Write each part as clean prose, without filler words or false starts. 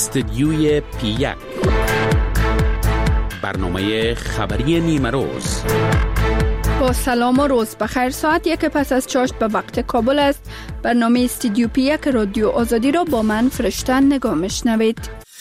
استدیوی پی1 برنامه خبری نیمه روز. با سلام و روز بخیر. ساعت 1 پس از چاشت به وقت کابل است. برنامه استدیو پی1 رادیو آزادی را با من فرشته نگاه میشنوید.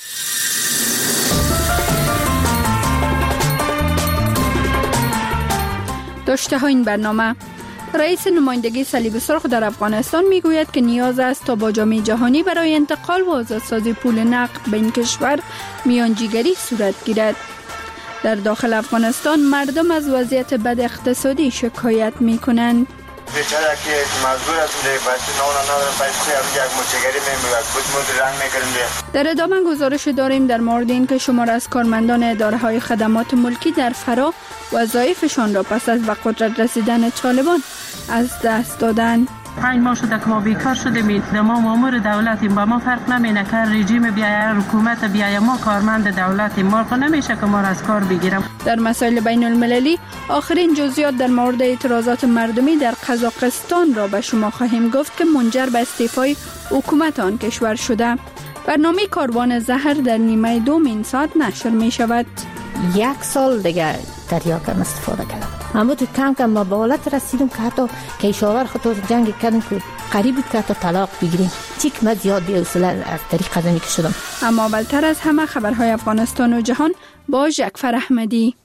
داشته ها این برنامه: رئیس نمایندگی صلیب سرخ در افغانستان میگوید که نیاز است تا با جامعه جهانی برای انتقال و آزادسازی پول نقد به این کشور میانجیگری صورت گیرد. در داخل افغانستان مردم از وضعیت بد اقتصادی شکایت می کنند. در ادامه گزارش داریم در مورد این که شمار از کارمندان اداره‌های خدمات ملکی در فرا وظایفشان را پس از به قدرت رسیدن طالبان از دست دادند. 5 ماه شده که ما بیکار شدیم. ما مامور دولتیم، با ما فرق نمینه که رژیم بیایه، حکومت بیایه، ما کارمند دولتیم، ما نمیشه که ما را از کار بگیرم. در مسائل بین المللی آخرین جزئیات در مورد اعتراضات مردمی در قزاقستان را به شما خواهیم گفت که منجر به استعفای حکومت آن کشور شده. برنامه کاروان زهر در نیمه دوم این ساعت نشر می شود. 1 سال دیگه دریا کم استفاده کردم. اما تو کم ما به حالت رسیدیم که حتی کشاور خود جنگ کردیم که قریب بود که حتی طلاق بگیریم. چیک من زیاد بی‌حوصله از طریق قدمی که شدم. اما اولتر از همه خبرهای افغانستان و جهان با جعفر احمدی.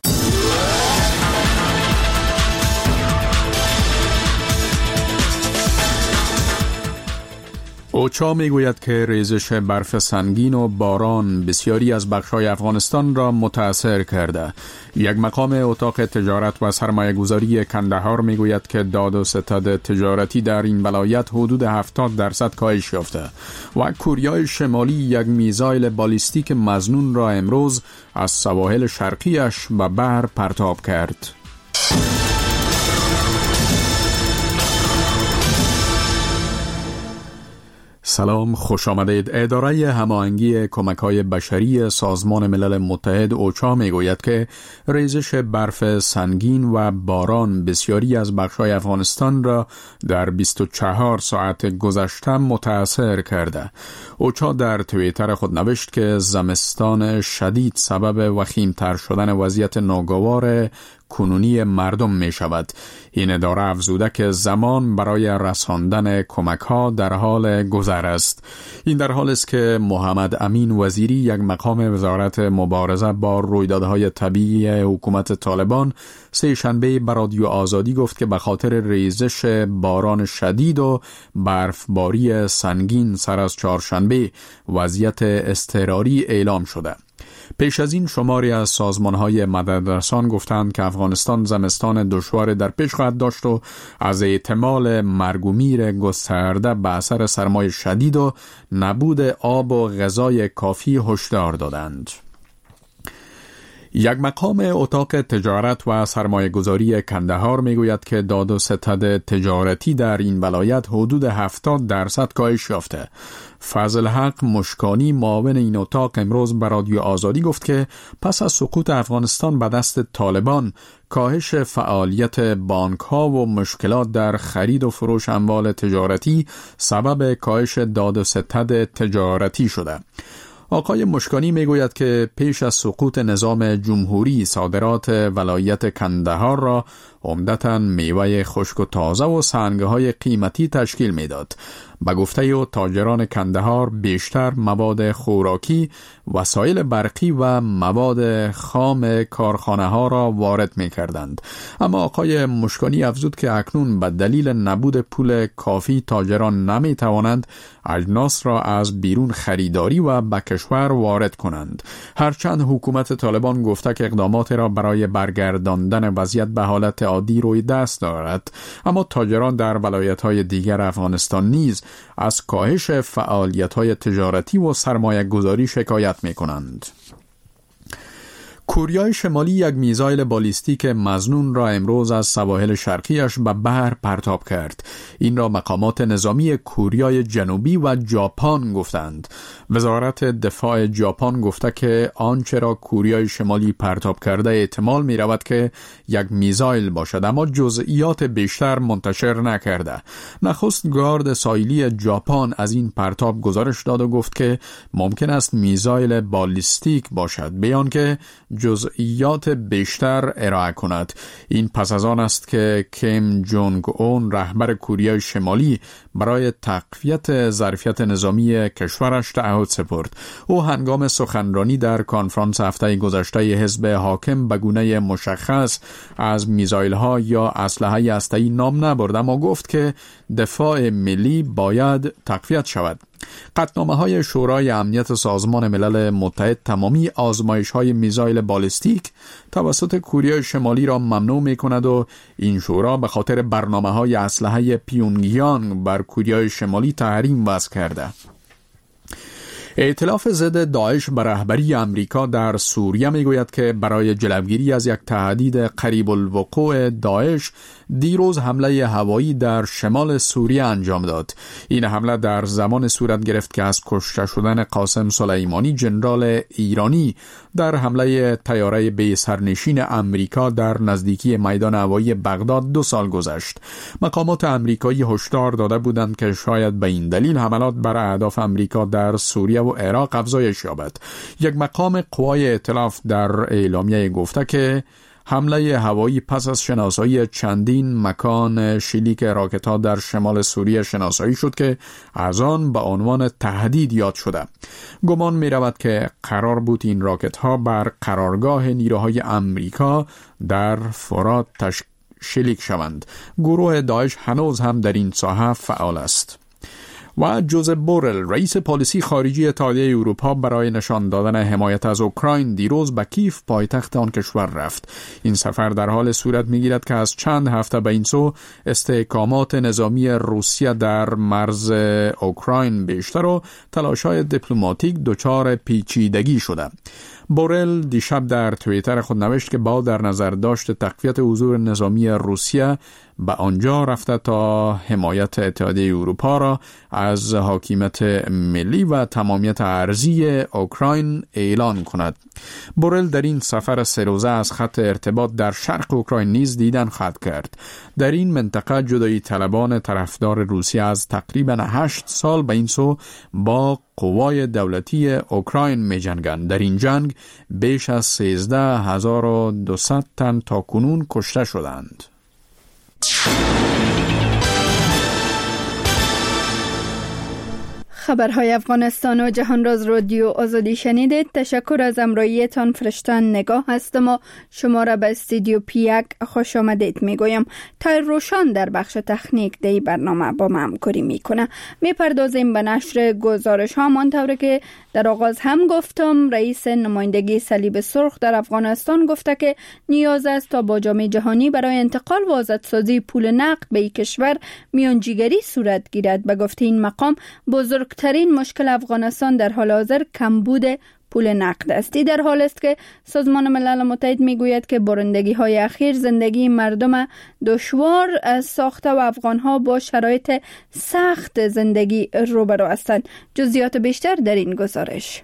اوچا میگوید که ریزش برف سنگین و باران بسیاری از بخش‌های افغانستان را متاثر کرده. یک مقام اتاق تجارت و سرمایه‌گذاری کندهار میگوید که داد و ستد تجارتی در این ولایت حدود 70% کاهش یافته و کره شمالی یک میزایل بالیستیک مظنون را امروز از سواحل شرقیش به بحر پرتاب کرد. سلام، خوش آمدید. اداره هماهنگی کمک‌های بشری سازمان ملل متحد اوچا میگوید که ریزش برف سنگین و باران بسیاری از بخش‌های افغانستان را در 24 ساعت گذشته متاثر کرده. اوچا در توییتر خود نوشت که زمستان شدید سبب وخیم‌تر شدن وضعیت ناگوار کنونی مردم می شود. این اداره افزوده که زمان برای رساندن کمک ها در حال گذر است. این در حال است که محمد امین وزیری، یک مقام وزارت مبارزه با رویدادهای طبیعی حکومت طالبان، سه شنبه به رادیو آزادی گفت که به خاطر ریزش باران شدید و برفباری سنگین سر از چهارشنبه وضعیت اضطراری اعلام شده. پیش از این شماری از سازمان‌های مددرسان گفتند که افغانستان زمستان دشوار در پیش خواهد داشت و از احتمال مرگ و میر گسترده به اثر سرمای شدید و نبود آب و غذای کافی هشدار دادند. یک مقام اتاق تجارت و سرمایه‌گذاری کندهار میگوید که داد و ستد تجارتی در این ولایت حدود 70% کاهش یافته. فضل حق مشکانی، معاون این اتاق، امروز به رادیو آزادی گفت که پس از سقوط افغانستان به دست طالبان، کاهش فعالیت بانک‌ها و مشکلات در خرید و فروش اموال تجارتی سبب کاهش داد و ستد تجارتی شده. آقای مشکانی میگوید که پیش از سقوط نظام جمهوری صادرات ولایت کندهار را عمدتاً میوه خشک و تازه و سنگ‌های قیمتی تشکیل میداد. به گفته او تاجران کندهار بیشتر مواد خوراکی، وسایل برقی و مواد خام کارخانه ها را وارد می کردند. اما آقای مشکانی افزود که اکنون به دلیل نبود پول کافی تاجران نمی توانند اجناس را از بیرون خریداری و به کشور وارد کنند. هرچند حکومت طالبان گفته که اقدامات را برای برگرداندن وضعیت به حالت عادی روی دست دارد، اما تاجران در ولایت‌های دیگر افغانستان نیز از کاهش فعالیت‌های تجارتی و سرمایه‌گذاری شکایت می‌کنند. کره شمالی یک میزایل بالیستیک مظنون را امروز از سواحل شرقیش به بحر پرتاب کرد. این را مقامات نظامی کره جنوبی و ژاپن گفتند. وزارت دفاع ژاپن گفته که آنچه را کره شمالی پرتاب کرده احتمال می رود که یک میزایل باشد، اما جزئیات بیشتر منتشر نکرده. نخست گارد ساحلی ژاپن از این پرتاب گزارش داد و گفت که ممکن است میزایل بالیستیک باشد، بیان که جزئیات بیشتر ارائه کند. این پس از آن است که کیم جونگ اون رهبر کره شمالی برای تقویت ظرفیت نظامی کشورش تعهد سپرد. او هنگام سخنرانی در کنفرانس هفته گذشته حزب حاکم به گونه مشخص از میزایل‌ها یا اسلحه هسته‌ای نام نبرد، اما گفت که دفاع ملی باید تقویت شود. قطعنامه‌های شورای امنیت سازمان ملل متحد تمامی آزمایش‌های میزایل بالستیک توسط کره شمالی را ممنوع می‌کند و این شورا به خاطر برنامه‌های اسلحه پیونگیانگ بر کره شمالی تحریم وضع کرده. ائتلاف ضد داعش به رهبری امریکا در سوریه میگوید که برای جلوگیری از یک تهدید قریب الوقوع داعش دیروز حمله هوایی در شمال سوریه انجام داد. این حمله در زمان صورت گرفت که از کشته شدن قاسم سلیمانی ژنرال ایرانی در حمله طیاره بی سرنشین امریکا در نزدیکی میدان هوایی بغداد 2 سال گذشت. مقامات امریکایی هشدار داده بودند که شاید به این دلیل حملات بر اهداف امریکا در سوریه و عراق افزایش یابد. یک مقام قوای ائتلاف در اعلامیه گفته که حمله هوایی پس از شناسایی چندین مکان شلیک راکت‌ها در شمال سوریه شناسایی شد که از آن به عنوان تهدید یاد شده. گمان می‌رود که قرار بود این راکت‌ها بر قرارگاه نیروهای امریکا در فرات شلیک شوند. گروه داعش هنوز هم در این ساحه فعال است. و جوزپ بورل رئیس پالیسی خارجی اتحادیه اروپا برای نشان دادن حمایت از اوکراین دیروز به کیف پایتخت آن کشور رفت. این سفر در حال صورت می‌گیرد که از چند هفته به این سو استحکامات نظامی روسیه در مرز اوکراین بیشتر و تلاش‌های دیپلماتیک دچار پیچیدگی شده. بورل دیشب در توییتر خود نوشت که با در نظر داشت تقویت حضور نظامی روسیه به آنجا رفته تا حمایت اتحادیه اروپا را از حاکمیت ملی و تمامیت ارضی اوکراین اعلان کند. بورل در این سفر 3 روزه از خط ارتباط در شرق اوکراین نیز دیدن خواهد کرد. در این منطقه جدایی طلبان طرفدار روسیه از تقریباً 8 سال به این سو با قوای دولتی اوکراین می جنگند. در این جنگ بیش از 13,200 تن تا کنون کشته شدند. خبرهای افغانستان و جهان راز رادیو آزادی شنیدید. تشکر از همراهیتان. فرشتن نگاه هستم و شما را به استودیو پیک خوش آمدید میگویم. تایر روشان در بخش تکنیک دی برنامه با ما همکاری میکنه. میپردازیم به نشر گزارش ها. منطوره که در آغاز هم گفتم، رئیس نمایندگی صلیب سرخ در افغانستان گفته که نیاز است تا با جامعه جهانی برای انتقال و آزادسازی پول نقد به این کشور میانجیگری صورت گیرد. به گفته این مقام، بزرگترین مشکل افغانستان در حال حاضر کمبود پول نقد است. در حال است که سازمان ملل متحد میگوید که بارندگی های اخیر زندگی مردم دشوار ساخته و افغان ها با شرایط سخت زندگی روبرو هستند. جزئیات بیشتر در این گزارش.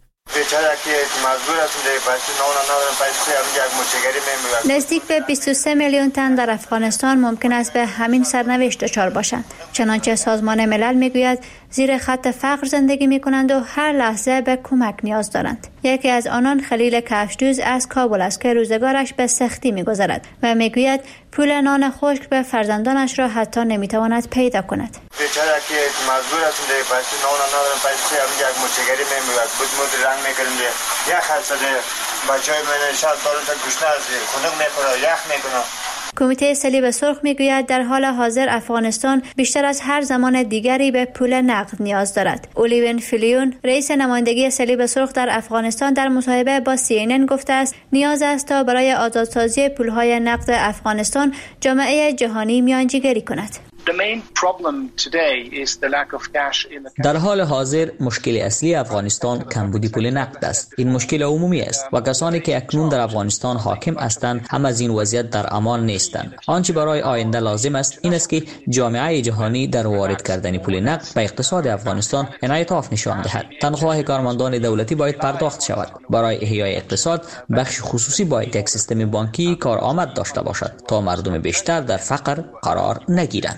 نزدیک به 23 میلیون تن در افغانستان ممکن است به همین سرنوشت دچار باشند. چنانچه سازمان ملل میگوید زیر خط فقر زندگی میکنند و هر لحظه به کمک نیاز دارند. یکی از آنان خلیل کفشدوز از کابل است که روزگارش به سختی میگذرد و میگوید پول نان خشک به فرزندانش را حتی نمیتواند پیدا کند. بیچاره که مجبور هستیم در پس نان ندارم، پس یک مچگری میمیرد بود رنگ میکنیم یخ هست بچهای من شاید تا گوشنه هست خنک میخوره یخ میکنه. کمیته صلیب سرخ میگوید در حال حاضر افغانستان بیشتر از هر زمان دیگری به پول نقد نیاز دارد. اولیون فلیون رئیس نمایندگی صلیب سرخ در افغانستان در مصاحبه با CNN گفته است نیاز است تا برای آزادسازی پولهای نقد افغانستان جامعه جهانی میانجیگری کند. در حال حاضر مشکل اصلی افغانستان کمبود پول نقد است. این مشکل عمومی است و کسانی که اکنون در افغانستان حاکم هستند هم از این وضعیت در امان نیستند. آنچه برای آینده لازم است این است که جامعه جهانی در وارد کردن پول نقد به اقتصاد افغانستان انعطاف نشان دهد. تنخواه کارمندان دولتی باید پرداخت شود. برای احیای اقتصاد بخش خصوصی باید یک سیستم بانکی کارآمد داشته باشد تا مردم بیشتر در فقر قرار نگیرند.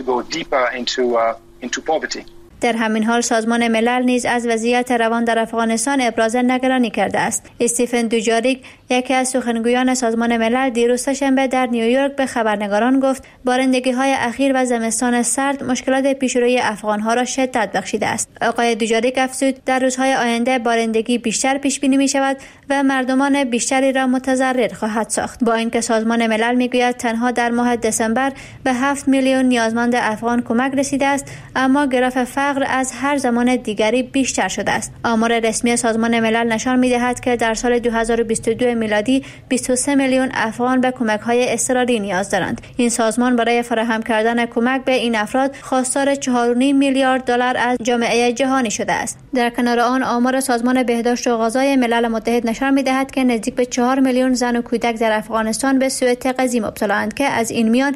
در همین حال سازمان ملل نیز از وضعیت روان در افغانستان ابراز نگرانی کرده است. استیفن دوجاریک، یکی از سخنگویان سازمان ملل، دیروز سه‌شنبه در نیویورک به خبرنگاران گفت بارندگی‌های اخیر و زمستان سرد مشکلات پیشروی افغان‌ها را شدت بخشیده است. آقای دوجاریک افزود در روزهای آینده بارندگی بیشتر پیش بینی می‌شود و مردمان بیشتری را متضرر خواهد ساخت. با اینکه سازمان ملل می‌گوید تنها در ماه دسامبر به 7 میلیون نیازمند افغان کمک رسیده است، اما گراف فقر از هر زمان دیگری بیشتر شده است. آمار رسمی سازمان ملل نشان می‌دهد که در سال 2022 میلادی 23 میلیون افغان به کمک‌های اضطراری نیاز دارند. این سازمان برای فراهم کردن کمک به این افراد خواستار 4.5 میلیارد دلار از جامعه جهانی شده است. در کنار آن آمار سازمان بهداشت و غذای ملل متحد نشان می‌دهد که نزدیک به 4 میلیون زن و کودک در افغانستان به سوء تغذیه مبتلااند که از این میان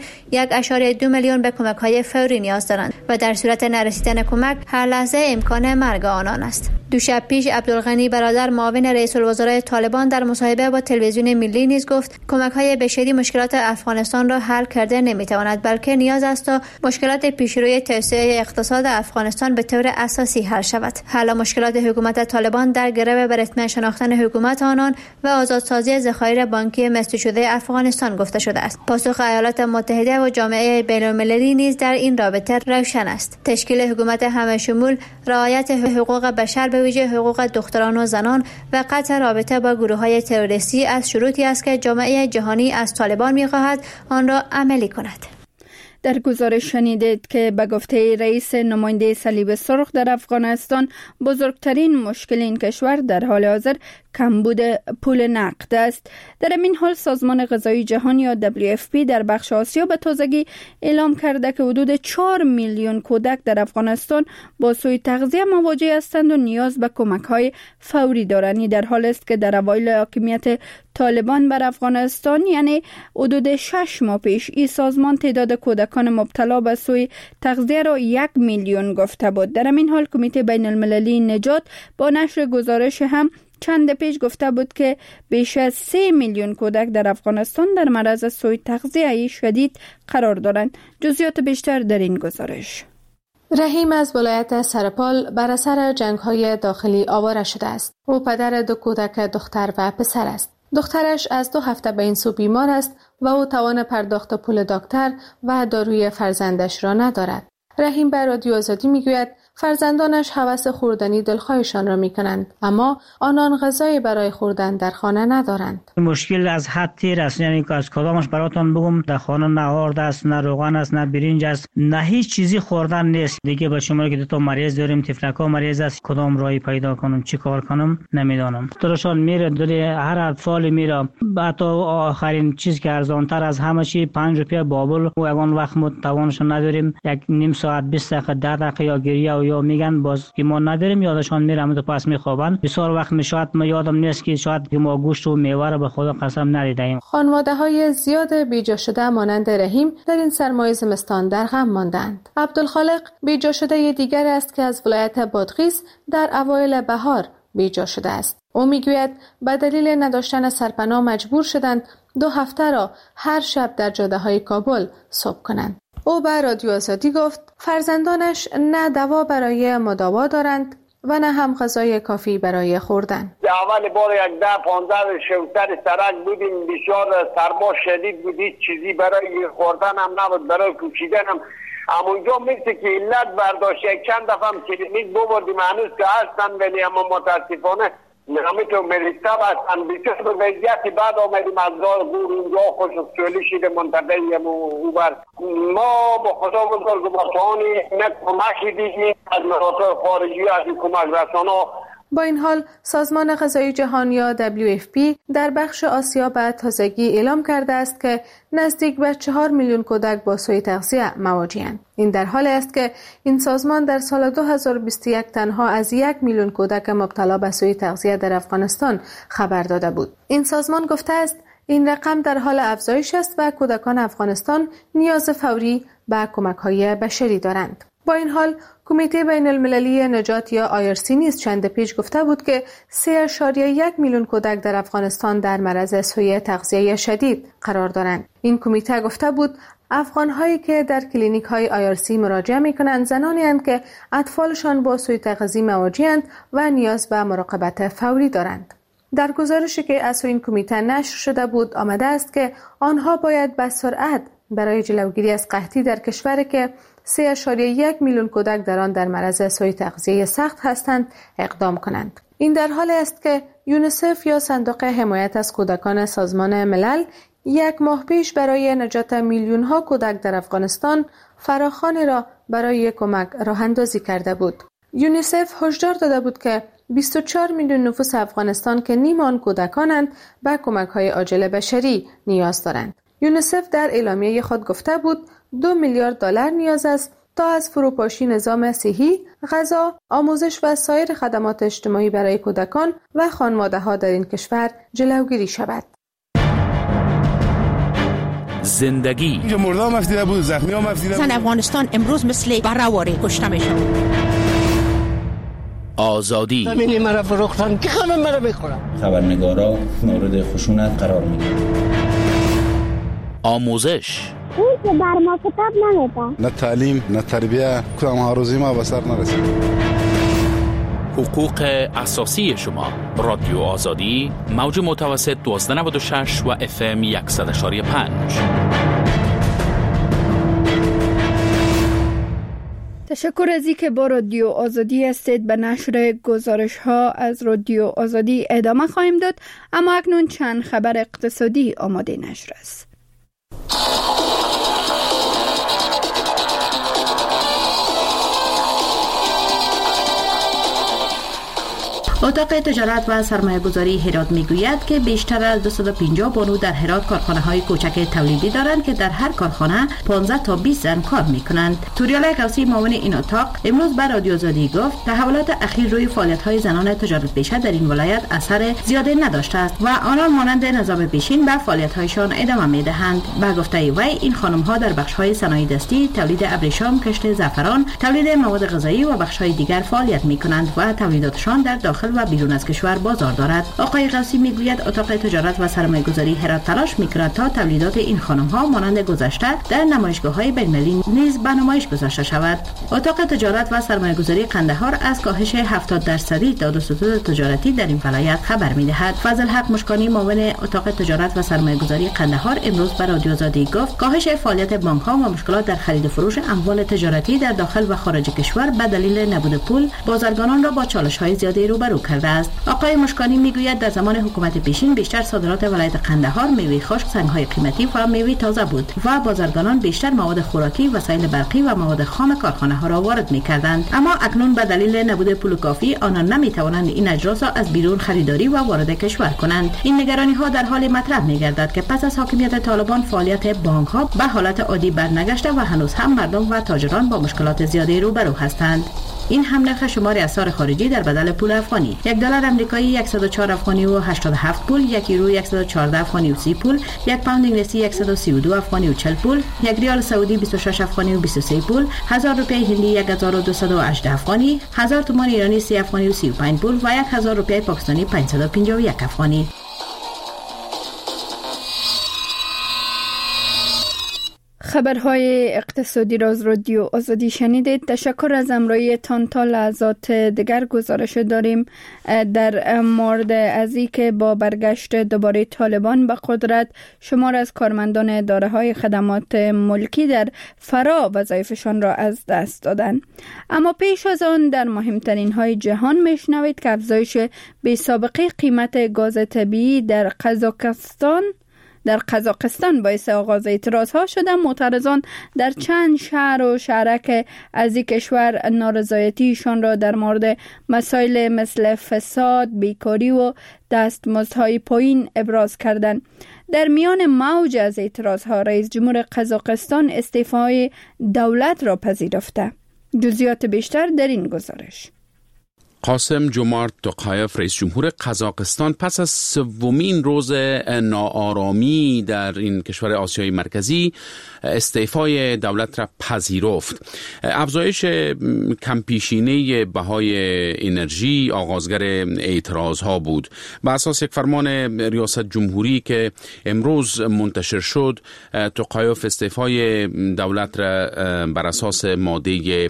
1.2 میلیون به کمک‌های فوری نیاز دارند و در صورت نرسیدن کمک هر لحظه امکان مرگ آنان است. دو شب پیش عبدالغنی برادر معاون رئیس الوزراء طالبان در مصاحبه با تلویزیون ملی نیز گفت کمک‌های بشری مشکلات افغانستان را حل کرده نمی‌تواند، بلکه نیاز است تا مشکلات پیشروی توسعه اقتصاد افغانستان به طور اساسی حل شود. حل مشکلات حکومت طالبان در گرو به رسمی شناختن حکومت آنان و آزادسازی ذخایر بانکی مصرف شده افغانستان گفته شده است. پاسخ ایالات متحده و جامعه بین‌المللی نیز در این رابطه روشن است. تشکیل حکومت همه شمول، رعایت حقوق بشر به ویژه حقوق دختران و زنان و قطع رابطه با گروه‌های تروریستی از شروطی است که جامعه جهانی از طالبان می‌خواهد آن را عملی کند. در گزارش شنیدید که به گفته رئیس نماینده صلیب سرخ در افغانستان بزرگترین مشکل این کشور در حال حاضر کمبود پول نقد است. در این حال سازمان غذایی جهانی یا WFP در بخش آسیا به تازگی اعلام کرده که حدود 4 میلیون کودک در افغانستان با سوء تغذیه مواجه هستند و نیاز به کمک‌های فوری دارند. در حال است که در اوایل حاکمیت طالبان بر افغانستان یعنی حدود 6 ماه پیش این سازمان تعداد کودکان مبتلا به سوء تغذیه را 1 میلیون گفته بود. در این حال کمیته بین المللی نجات با نشر گزارش هم چند پیش گفته بود که بیش از 3 میلیون کودک در افغانستان در معرض سوء تغذیه شدید قرار دارند. جزئیات بیشتر در این گزارش. رحیم از ولایت سرپال بر اثر جنگ‌های داخلی آواره شده است. او پدر 2 کودک دختر و پسر است. دخترش از 2 هفته به این سو بیمار است و او توان پرداخت پول دکتر و داروی فرزندش را ندارد. رحیم به رادیو آزادی میگوید فرزندانش هوس خوردنی دلخواهشان را میکنند، اما آنان غذای برای خوردن در خانه ندارند. مشکل از حد تیر است، یعنی که از کدامش براتون بگم، در خانه نه آرد است، نه روغن است، نه برنج است، نه هیچ چیزی خوردن نیست. دیگه با شما که 2 مریض داریم، تفلکا مریض است، کدام راهی پیدا کنم، چی کار کنم نمیدانم. درشان میره دلی هر اطفال میره، حتی آخرین چیز که ارزانتر از همه چی 5 روپیه بابل و اون وقت ما توانش نداریم، یک نیم ساعت 20 دقیقه 10 دقیقه یا گریه یا میگن باز که ما نداریم، یادشان میرم تو پس میخوابن. بسیار وقت میشد ما یادم نیست که شاید که ما گوشت و میوه را به خدا قسم ندیدیم. خانواده‌های زیاد بیجا شده مانند رحیم در این سرمای زمستان در غم ماندند. عبدالخالق بیجا شده دیگر است که از ولایت بادغیس در اوایل بهار بیجا شده است. او میگوید به دلیل نداشتن سرپناه مجبور شدند 2 هفته را هر شب در جاده‌های کابل صبح کنند. او به رادیو آزادی گفت فرزندانش نه دوا برای مداوا دارند و نه هم غذای کافی برای خوردن. اول بار 10-15 شوتر سرک بودیم، بسیار سرما شدید بود، هیچ چیزی برای خوردن هم نبود، برای پوشیدن هم. همونجا مثل که علت برداشت چند دفعه هم کلینیک ببردیم، هنوز که هستن ولی اما متاسفانه نمیتو مریضتب هستن. بسیار به وضعیتی بعد آمدیم از راه گور اونجا خوشحالی شده منتقلیم او بر ما با خدا بزرگ بطانی نه کمکی دیدیم از مراتع خارجی از این کمک رسانا با این حال سازمان غذایی جهان یا WFP در بخش آسیا به تازگی اعلام کرده است که نزدیک به 4 میلیون کودک با سوء تغذیه مواجه‌اند. این در حالی است که این سازمان در سال 2021 تنها از 1 میلیون کودک مبتلا به سوء تغذیه در افغانستان خبر داده بود. این سازمان گفته است این رقم در حال افزایش است و کودکان افغانستان نیاز فوری به کمک‌های بشری دارند. با این حال کمیته بین المللی نجات یا IRC نیز چند پیش گفته بود که 3.1 میلیون کودک در افغانستان در معرض سوء تغذیه شدید قرار دارند. این کمیته گفته بود افغان‌هایی که در کلینیک‌های IRC مراجعه می‌کنند زنانی هستند که اطفالشان با سوء تغذیه مواجه‌اند و نیاز به مراقبت فوری دارند. در گزارشی که از این کمیته نشر شده بود آمده است که آنها باید به سرعت برای جلوگیری از قحطی در کشوری که 3.1 میلیون کودک در آن در معرض سوء تغذیه سخت هستند اقدام کنند. این در حالی است که یونیسف یا صندوق حمایت از کودکان سازمان ملل 1 ماه پیش برای نجات میلیون ها کودک در افغانستان فراخوانی را برای کمک راه اندازی کرده بود. یونیسف هشدار داده بود که 24 میلیون نفوس افغانستان که نیم آن کودکانند به کمک‌های عاجل بشری نیاز دارند. یونیسف در اعلامیه خود گفته بود 2 میلیارد دلار نیاز است تا از فروپاشی نظام صحی، غذا، آموزش و سایر خدمات اجتماعی برای کودکان و خانواده‌ها در این کشور جلوگیری شود. زندگی اینجا مردم افتیده بود، زخمی هم افتیده بود. زن افغانستان امروز مثل بره‌واره کشته میشن. آزادی زمین مرا فروختن که خانم مرا بخورم. خبرنگارا مورد خشونت قرار میگیرن. آموزش اون که بر ما کتاب نمیده. نه تعلیم نه تربیه کدام هاروزی ما به سر نرسید. حقوق اساسی شما. رادیو آزادی موج متوسط 1296 و FM 100.5. تشکر از اینکه با رادیو آزادی هستید. به نشر گزارش ها از رادیو آزادی ادامه خواهیم داد، اما اکنون چند خبر اقتصادی آماده نشر است. اتاق تجارت و سرمایه‌گذاری هرات میگوید که بیشتر از 250 بانو در هرات کارخانه‌های کوچک تولیدی دارند که در هر کارخانه 15 تا 20 زن کار می‌کنند. توریال قوسی معاون این اتاق امروز به رادیو آزادی گفت تحولات اخیر روی فعالیت‌های زنان تجارت پیشه در این ولایت اثر زیادی نداشته است و آنان مانند نظام پیشین به فعالیت‌هایشان ادامه می‌دهند. به گفته وی این خانم‌ها در بخش‌های صنایع دستی، تولید ابریشم، کشت زعفران، تولید مواد غذایی و بخش‌های دیگر فعالیت می‌کنند و تولیداتشان در داخل و بیرون از کشور بازار دارد. آقای قوسی میگوید اتاق تجارت و سرمایه‌گذاری هرات تلاش می‌کند تا تولیدات این خانم‌ها مانند گذشته در نمایشگاه‌های بین‌المللی نیز به نمایش گذاشته شود. اتاق تجارت و سرمایه‌گذاری قندهار از کاهش 70% تعداد سطوح تجارتی در این ولایت خبر می‌دهد. فضل حق مشکانی معاون اتاق تجارت و سرمایه‌گذاری قندهار امروز به رادیو آزادی گفت کاهش فعالیت بانک‌ها و مشکلات در خرید و فروش اموال تجارتی در داخل و خارج کشور به دلیل نبود پول بازرگانان را با چالش‌های زیادی روبرو کرده است. آقای مشکانی میگوید در زمان حکومت پیشین بیشتر صادرات ولایت قندهار میوه خشک، سنگ‌های قیمتی و میوه تازه بود و بازرگانان بیشتر مواد خوراکی، وسایل برقی و مواد خام کارخانه‌ها را وارد می‌کردند. اما اکنون به دلیل نبود پول کافی آنان نمی‌توانند این اجناس را از بیرون خریداری و وارد کشور کنند. این نگرانی‌ها در حال مطرح می‌گردد که پس از حاکمیت طالبان فعالیت بانک‌ها به حالت عادی برنگشته و هنوز هم مردم و تاجران با مشکلات زیادی روبرو هستند. این هم نرخ شمار اسعار خارجی در بدل پول افغانی: $1 آمریکایی 104 افغانی و 87 پول، 1 یورو 114 افغانی و 30 پول، 1 پوند انگلیسی 132 افغانی و 40 پول، 1 ریال سعودی 26 افغانی و 23 پول، 1000 روپیه هندی 1218 افغانی، 1000 تومان ایرانی 30 افغانی و 35 پول و 1000 روپیه پاکستانی 551 افغانی. خبرهای اقتصادی را از رادیو آزادی شنیدید. تشکر از همراهی تان. تا لحظات دیگر گزارش داریم در مورد از اینکه با برگشت دوباره طالبان به قدرت شمار از کارمندان اداره‌های خدمات ملکی در فرا وظایفشان را از دست دادند. اما پیش از آن در مهمترین های جهان میشنوید که افزایش بی‌سابقه قیمت گاز طبیعی در قزاقستان در قزاقستان باعث آغاز اعتراضها شده. معترضان در چند شهر و شهرک از این کشور نارضایتیشان را در مورد مسائل مثل فساد، بیکاری و دستمزدهای پایین ابراز کردند. در میان موج از اعتراضها رئیس جمهور قزاقستان استعفای دولت را پذیرفته. جزئیات بیشتر در این گزارش. قاسم جومارت توقایف رئیس جمهور قزاقستان پس از سومین روز ناآرامی در این کشور آسیای مرکزی استعفای دولت را پذیرفت. افزایش کمپیشینه بهای انرژی آغازگر اعتراضها بود. بر اساس یک فرمان ریاست جمهوری که امروز منتشر شد، توقایف استعفای دولت را بر اساس ماده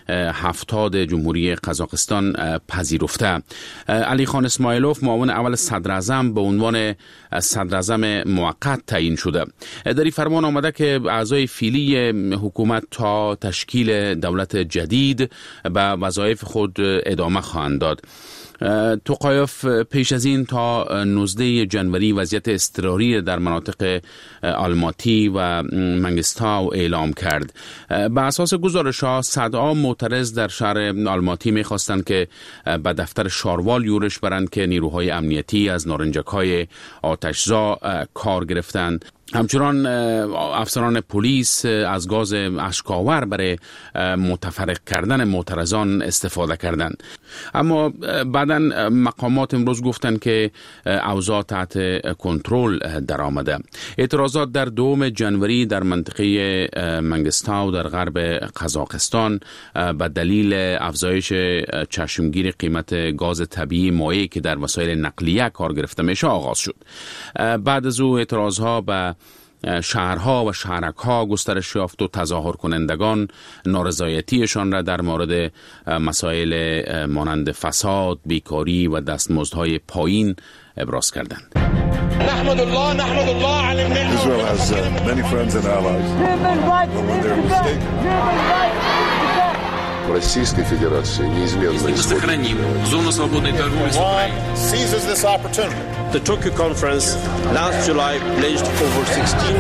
70 جمهوری قزاقستان پذیرفته. علی خان اسماعیلوف معاون اول صدراعظم به عنوان صدراعظم موقت تعیین شده. در این فرمان آمده که اعضای فعلی حکومت تا تشکیل دولت جدید به وظایف خود ادامه خواهند داد. توقایف پیش از این تا 19 جنوری وضعیت اضطراری در مناطق آلماتی و منگستاو اعلام کرد. به اساس گزارش‌ها صدها معترض در شهر آلماتی می‌خواستند که به دفتر شاروال یورش برند که نیروهای امنیتی از نارنجک‌های آتشزا کار گرفتند. همچنان افسران پلیس از گاز اشک‌آور برای متفرق کردن معترضان استفاده کردند. اما بعداً مقامات امروز گفتند که اوضاع تحت کنترل در آمده. اعتراضات در 2 جنوری در منطقه منگستاو در غرب قزاقستان به دلیل افزایش چشمگیر قیمت گاز طبیعی مایع که در وسایل نقلیه کار گرفته میشه آغاز شد. بعد از او اعتراضها به شهرها و شهرک‌ها گسترش یافت و تظاهر کنندگان نارضایتیشان را در مورد مسائل مانند فساد، بیکاری و دستمزدهای پایین ابراز کردند. نحمد الله على النعمة. Israel has many friends and allies. Российской Федерации неизменно сохраним зону свободной торговли с Украиной. Seizes this opportunity. The Tokyo conference last July pledged over 16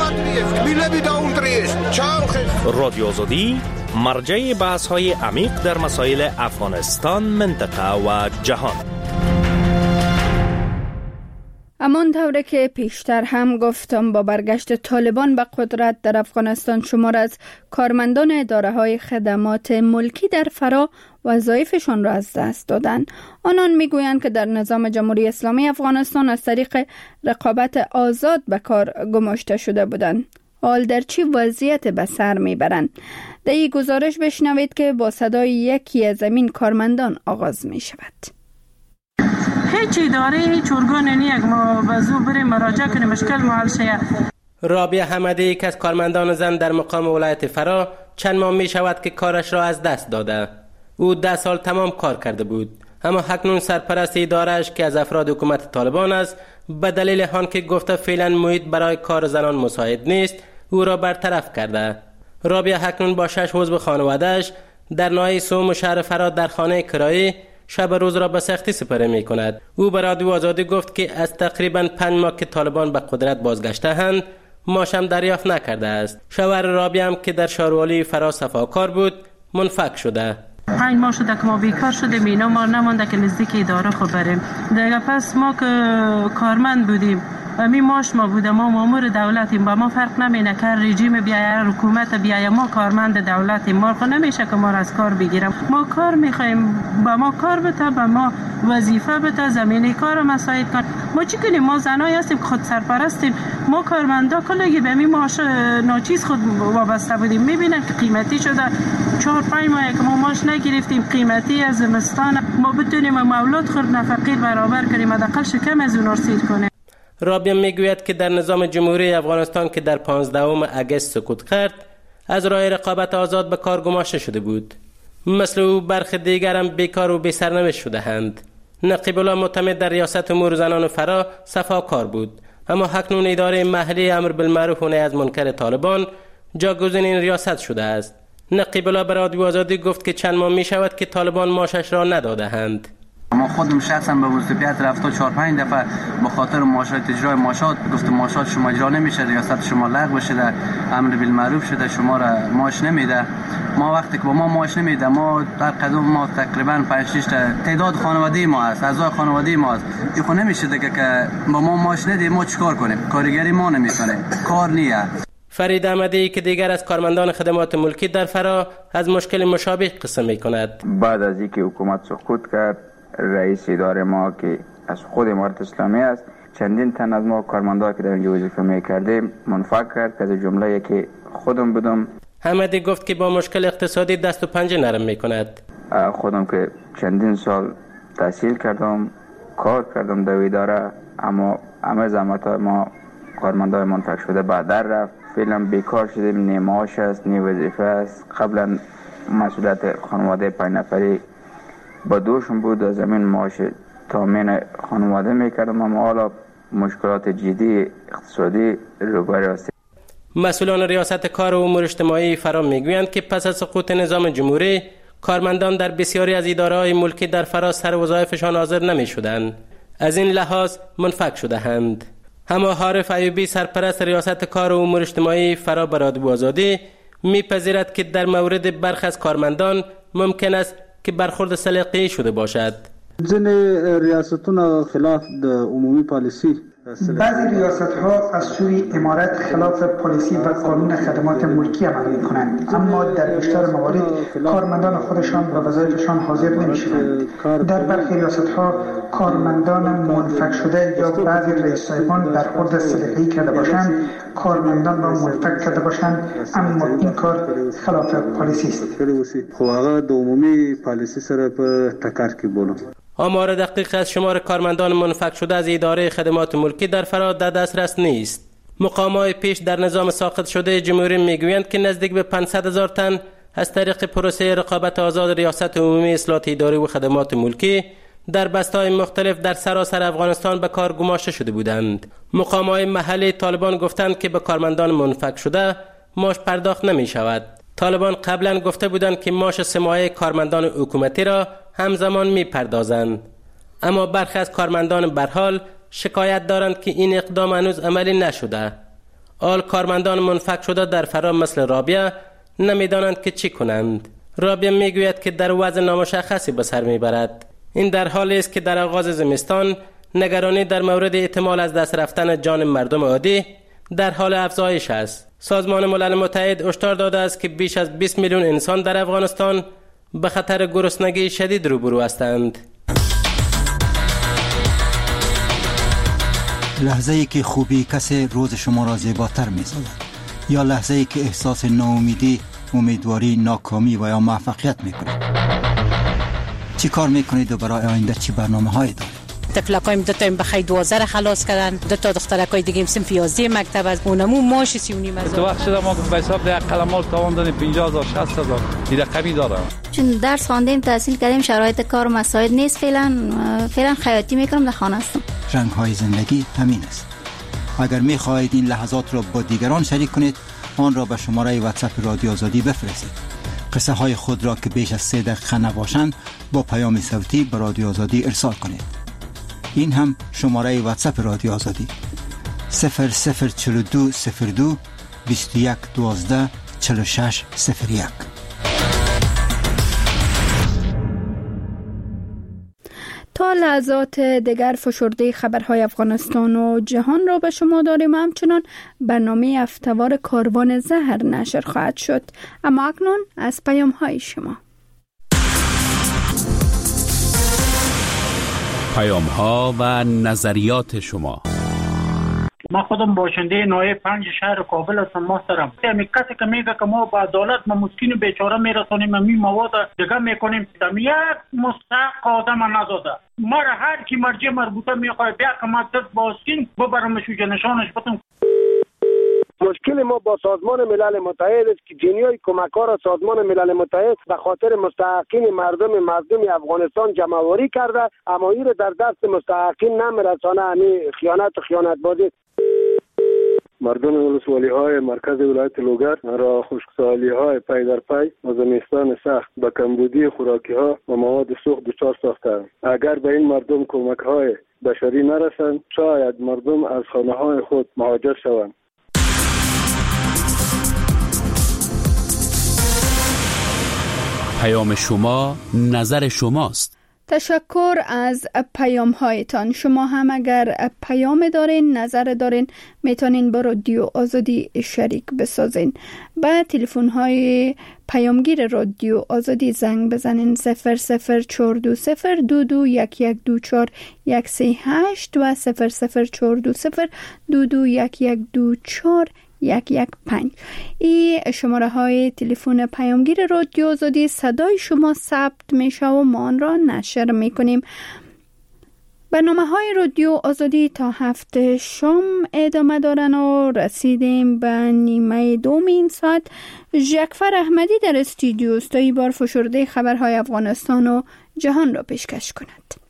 رادیو آزادی مرجع بحث‌های عمیق در مسائل افغانستان، منطقه و جهان. همان طوره که پیشتر هم گفتم با برگشت طالبان به قدرت در افغانستان شمار از کارمندان اداره‌های خدمات ملکی در فرا وظایفشان را از دست دادند. آنان میگویند که در نظام جمهوری اسلامی افغانستان از طریق رقابت آزاد به کار گماشته شده بودند. حال در چی وضعیت به سر میبرند؟ در این گزارش بشنوید که با صدای یکی از این کارمندان آغاز می شود. هیچ اداره هیچ ارگان نیست ما به زور بریم مراجعه کنیم مشکل محل شه. رابعه حمدی یک از کارمندان زن در مقام ولایت فرا چند ماه می شود که کارش را از دست داده. او 10 سال تمام کار کرده بود، اما اکنون سرپرست اداره‌اش که از افراد حکومت طالبان است به دلیل آن که گفته فعلا محیط برای کار زنان مساعد نیست او را برطرف کرده. رابعه اکنون با 6 عضو خانواده‌اش در ناحیه سوم شهر فرا در خانه کرایه شب روز را به سختی سپری می کند. او به رادیو آزادی گفت که از تقریباً 5 ماه که طالبان به قدرت بازگشته‌اند معاشم دریافت نکرده است. شوهر رابعه هم که در شهروالی فرا صفاکار بود منفک شده. 5 ماه شده که ما بیکار شدیم، اینا ما نمانده که نزدیک اداره خود بریم دیگه. پس ما که کارمند بودیم می ماش ما بوده، ما مامور دولتیم، با ما فرق نمینه که رژیم بیایه حکومت بیایه ما کارمند دولتیم، ما خود نمیشه که ما را از کار بگیرم. ما کار میخوایم، با ما کار بده، با ما وظیفه بده، زمینی کار مساعد کن. ما چی کنیم؟ ما زنایی هستیم خود سرپرستیم، ما کارمندا کلگی به می ماش ناچیز خود وابسته بودیم. میبینن که قیمتی شده، 4-5 ماه که ما ماش نگرفتیم، قیمتی از زمستان ما بتونیم مولود خود نفقیر برابر کنیم، حداقل شکم از اون رسید کنیم. رابعه میگوید که در نظام جمهوری افغانستان که در 15 اگست سقوط کرد از راه رقابت آزاد به کار گماشته شده بود. مثل او برخی دیگر هم بیکار و بی سرنوشت شده اند. نقیب الله معتمد در ریاست امور زنان فرا صفاکار بود، اما اکنون اداره محلی امر بالمعروف و نهی از منکر طالبان جاگزین این ریاست شده است. نقیب الله به رادیو آزادی گفت که چند ماه می شود که طالبان معاشش را نداده اند. ما ما خودم شخصا به موسیقیت رفته 4-5 دفعه به خاطر ماشات اجرای ماشات گفت ماشات شما اجرا نمیشه، ریاست شما لغو شده، امر بالمعروف شده، شما را ماش نمیده. ما وقتی که با ما ماش نمیده، ما در قدم ما تقریبا 5-6 تا تعداد خانواده ما هست، اعضای خانواده ما هست، خو نمیشه دیگه که با ما ماش ندی ما چیکار کنیم؟ کارگری ما نمیکنه، کار نیه. فرید احمدی که دیگر از کارمندان خدمات ملکی در فرا از مشکل مشابه قصه می کند. بعد از اینکه حکومت سقوط کرد، رئیس اداره ما که از خود امارت اسلامی است چندین تن از ما کارمندان که در اینجا وظیفه میکردیم منفک کرد که از جمله که خودم بودم. احمدی گفت که با مشکل اقتصادی دست و پنجه نرم می کند. خودم که چندین سال تحصیل کردم، کار کردم در اداره، اما همه زحمت ما کارمندان منفک شده بعد در رفت. فعلا بیکار شدیم، نی معاش است، نی وظیفه است. قبلا مسئولیت خانواده 5 نفری با دوشم بود، از زمین معاش تامین خانواده میکردم، اما حالا مشکلات جدی اقتصادی روبرو هستیم. مسئولان ریاست کار و امور اجتماعی فرا میگویند که پس از سقوط نظام جمهوری کارمندان در بسیاری از اداره‌های ملکی در فرا سر وظایفشان حاضر نمیشدند، از این لحاظ منفک شده‌اند. اما حارث ایوبی سرپرست ریاست کار و امور اجتماعی فرا برادو آزادی میپذیرد که در مورد برخی از کارمندان ممکن است که برخورد سلیقه‌ای شده باشد. ځینې ریاستونه خلاف د عمومی پالیسی، بعضی ریاست ها از سوی امارت خلاف پالیسی و قانون خدمات ملکی عمل می کنند، اما در بیشتر موارد کارمندان خودشان به وظایفشان حاضر نمی شوند. در برخی ریاست ها کارمندان منفک شده یا بعضی رئیس صاحبان برخورد سلیقه‌ای کرده باشند، کارمندان را منفک کرده باشند، اما این کار خلاف پالیسی است. خو هغه د عمومی پالیسی سره په ټکر کې بولم. آمار دقیق از شمار کارمندان منفک شده از اداره خدمات ملکی در فرا در دسترس نیست. مقام‌های پیش در نظام ساقط شده جمهوری میگویند که نزدیک به 500,000 تن از طریق پروسه رقابت آزاد ریاست عمومی اصلاحات اداری و خدمات ملکی در بسته‌های مختلف در سراسر افغانستان به کار گماشته شده بودند. مقام‌های محلی طالبان گفتند که به کارمندان منفک شده معاش پرداخت نمی شود. طالبان قبلا گفته بودند که معاش 3 ماهه کارمندان حکومتی را همزمان می پردازند، اما برخی از کارمندان برحال شکایت دارند که این اقدام هنوز عملی نشده. آل کارمندان منفک شده در فرا مثل رابعه نمیدانند که چی کنند. رابعه میگوید که در وضع نامشخصی به سر میبرد. این در حالی است که در آغاز زمستان نگرانی در مورد احتمال از دست رفتن جان مردم عادی در حال افزایش است. سازمان ملل متحد هشدار داده است که بیش از 20 میلیون انسان در افغانستان به خطر گرسنگی شدید روبرو هستند. لحظه‌ای که خوبی کسی روز شما را زیباتر می‌سازد، یا لحظه‌ای که احساس ناامیدی، امیدواری، ناکامی و یا موفقیت می‌کند. چی کار می‌کنید و برای آینده چی برنامه‌هایی دارید؟ تفلکایم 2 تا بخای 12 خلاص کردن، 2 تا دخترکای دیگه صنف 11 مکتب از اونمو ماش 3.5 تو وقت شده ما به حساب ده قلمال تاوان دادیم 50,000 60,000 این رقمی داره. چون درس خواندیم، تحصیل کردیم، شرایط کار مساعد نیست، فعلا خیاطی میکنم، در خانه هستم. رنگ‌های زندگی همین است. اگر می‌خواهید این لحظات را با دیگران شریک کنید، آن را به شماره واتساپ رادیو آزادی بفرستید. قصه های خود را که بیش از 3 دقیقه نباشند با پیام صوتی به رادیو آزادی ارسال کنید. این هم شماره واتساپ رادیو آزادی 004202 21 12 46 01. تا لحظات دیگر فشرده خبرهای افغانستان و جهان را به شما داریم و همچنان برنامه هفته‌وار کاروان زهر نشر خواهد شد. اما اکنون از پیام‌های شما. پیام‌ها و نظریات شما. ما خودم باشنده نایب 5 شهر کابل هستم محترم. همین کسی که میگه که ما با عدالت ما مسکین و بیچاره میرسونیم، می مواد دیگه میکنیم، دم یک مستحق آدم نزاده. ما را هر کی مرجع مربوطه میخواد بیا که ما دست باسکین ببرمش و جنشانش بتم. مشکل ما با سازمان ملل متحد است که جنیای کمکار سازمان ملل متحد به خاطر مستحقین مردم مظلوم افغانستان جمع‌آوری کرده، اما این در دست مستحقین نمیرسانه. خیانت بازی. مردم ولسوالی‌های مرکز ولایت لوگر را خشکسالی‌های پی در پی و زمستان سخت به کمبودی خوراکی‌ها و مواد سوخت دچار ساختند. اگر به این مردم کمک‌های بشری نرسند، شاید مردم از خانه‌های خود مهاجر شوند. پیام شما، نظر شماست. تشکر از پیام هایتان. شما هم اگر پیام دارین، نظر دارین، میتونین با رادیو آزادی شریک بسازین. با تلفن های پیامگیر رادیو آزادی زنگ بزنین 00420221124 و 00420221124 115. این شماره های تلفن پیامگیر رادیو آزادی، صدای شما ثبت میشه و ما آن را نشر میکنیم. برنامه های رادیو آزادی تا هفته شام ادامه دارن و رسیدیم به نیمه دوم این ساعت. جعفر احمدی در استودیو است تا این بار فشرده خبرهای افغانستان و جهان را پیشکش کند.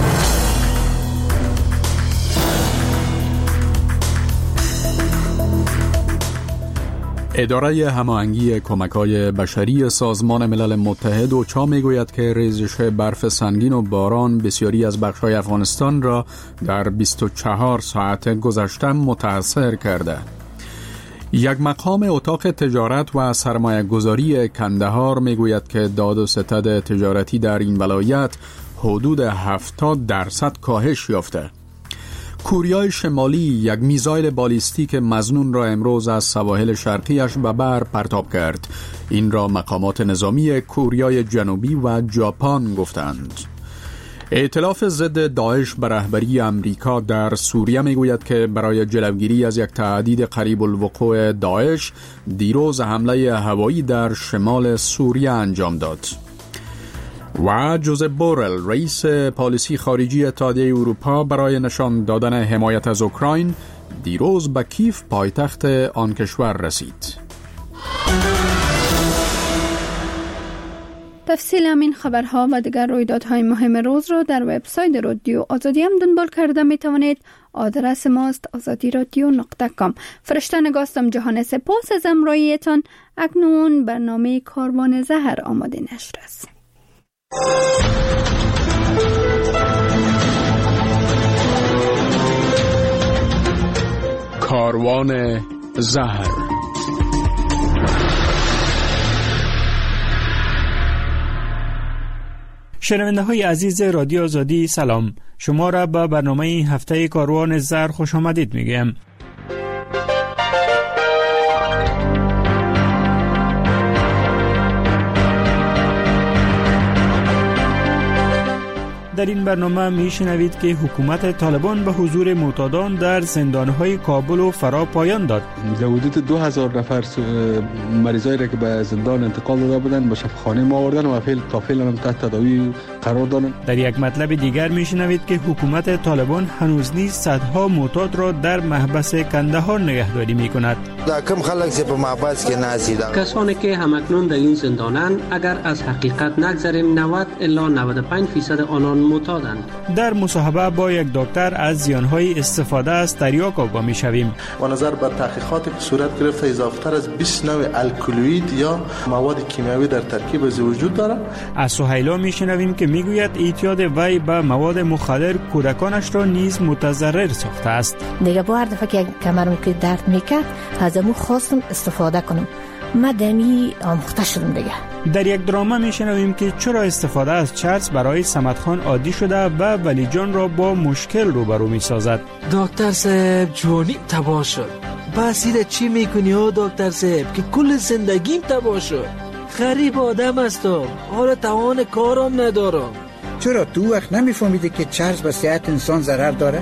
اداره هماهنگی کمک‌های بشری سازمان ملل متحد اوچا میگوید که ریزش برف سنگین و باران بسیاری از بخش‌های افغانستان را در 24 ساعت گذشته متاثر کرده. یک مقام اتاق تجارت و سرمایه گذاری کندهار میگوید که داد و ستد تجارتی در این ولایت حدود 70% کاهش یافته. کوریای شمالی یک میزایل بالیستیک مظنون را امروز از سواحل شرقیش به بر پرتاب کرد. این را مقامات نظامی کوریای جنوبی و ژاپن گفتند. ائتلاف ضد داعش به رهبری امریکا در سوریه میگوید که برای جلوگیری از یک تهدید قریب الوقوع داعش دیروز حمله هوایی در شمال سوریه انجام داد. و جوزپ بورل رئیس پالیسی خارجی اتحادیه اروپا برای نشان دادن حمایت از اوکراین دیروز به کیف پایتخت آن کشور رسید. تفصیل همین خبرها و دیگر رویدادهای مهم روز را در وبسایت رادیو آزادی هم دنبال کرده می توانید. آدرس ماست azadiradio.com. فرشته نگاستم جهان سپاس از همراهیتان. اکنون برنامه کاروان زهر آماده نشر است. کاروان زهر. شنونده های عزیز رادیو آزادی سلام، شما را به برنامه هفته کاروان زهر خوش آمدید میگم. در این برنامه میشنوید که حکومت طالبان به حضور معتادان در زندانهای کابل و فرا پایان داد. حدود 2000 نفر مریضایی را که به زندان انتقال داده بودند به شفاخانه ما آوردن و تا فعلا هم تحت تداوی قرار دارند. در یک مطلب دیگر میشنوید که حکومت طالبان هنوز نیز صدها معتاد را در محبس کندهار نگهداری میکند. کم خلق چې په محبس کې ناسیدن، کسانی که همکنون در این زندانند اگر از حقیقت نگذریم 90 الی 95% آنان معتادند. در مصاحبه با یک دکتر از زیانهای استفاده از تریاک آگاه میشویم. و نظر بر تحقیقاتی که صورت گرفته اضافتر از 20 نوع الکلوید یا مواد کیمیایی در ترکیب وجود دارد. از سهیلا میشنویم که میگوید اعتیاد وی به مواد مخدر کودکانش را نیز متضرر ساخته است. دیگه با هر دفعه که کمرم که درد میکرد از امو خواستم استفاده کنم. ما دمی آموخته شدم دیگه. در یک دراما میشنویم که چرا استفاده از چرس برای صمدخان عادی شده و ولی جان را با مشکل روبرو میسازد. دکتر صاحب جوانی تباه شد. بس ایره چی میکنی ها دکتر صاحب که کل زندگیم تباه شد. غریب آدم هستم، حالا توان کارم ندارم. چرا تو وقت نمیفهمیدی که چرس به صحت انسان ضرر داره؟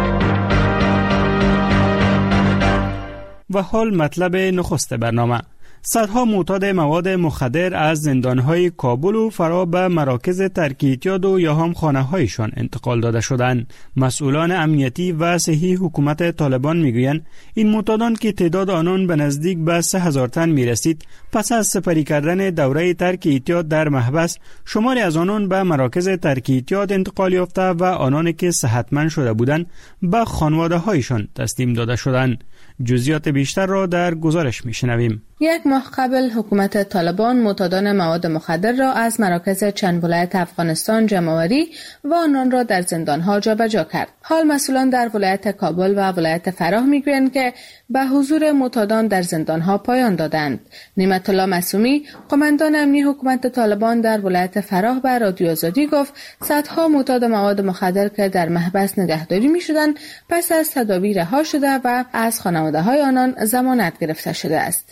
و حال مطلب نخست برنامه. صدها معتاد مواد مخدر از زندانهای کابل و فرا به مراکز ترک اعتیاد و یا هم خانه‌هایشان انتقال داده شدند. مسئولان امنیتی و صحی حکومت طالبان میگویند این معتادان که تعداد آنان به نزدیک به 3000 تن میرسید، پس از سپری کردن دوره ترک اعتیاد در محبس، شماری از آنان به مراکز ترک اعتیاد انتقال یافته و آنان که صحتمند شده بودند به خانواده‌هایشان تسلیم داده شدند. جزئیات بیشتر را در گزارش میشنویم. یک ماه قبل حکومت طالبان معتادان مواد مخدر را از مراکز چند ولایت افغانستان جمع‌آوری و آنان را در زندان‌ها جابجا کرد. حال مسئولان در ولایت کابل و ولایت فراه میگویند که به حضور معتادان در زندان‌ها پایان دادند. نعمت الله معصومی، قماندان امنی حکومت طالبان در ولایت فراه به رادیو آزادی گفت صدها معتاد مواد مخدر که در محبس نگهداری می‌شدند پس از تداوی رها شده و از خانواده‌های آنان ضمانت گرفته شده است.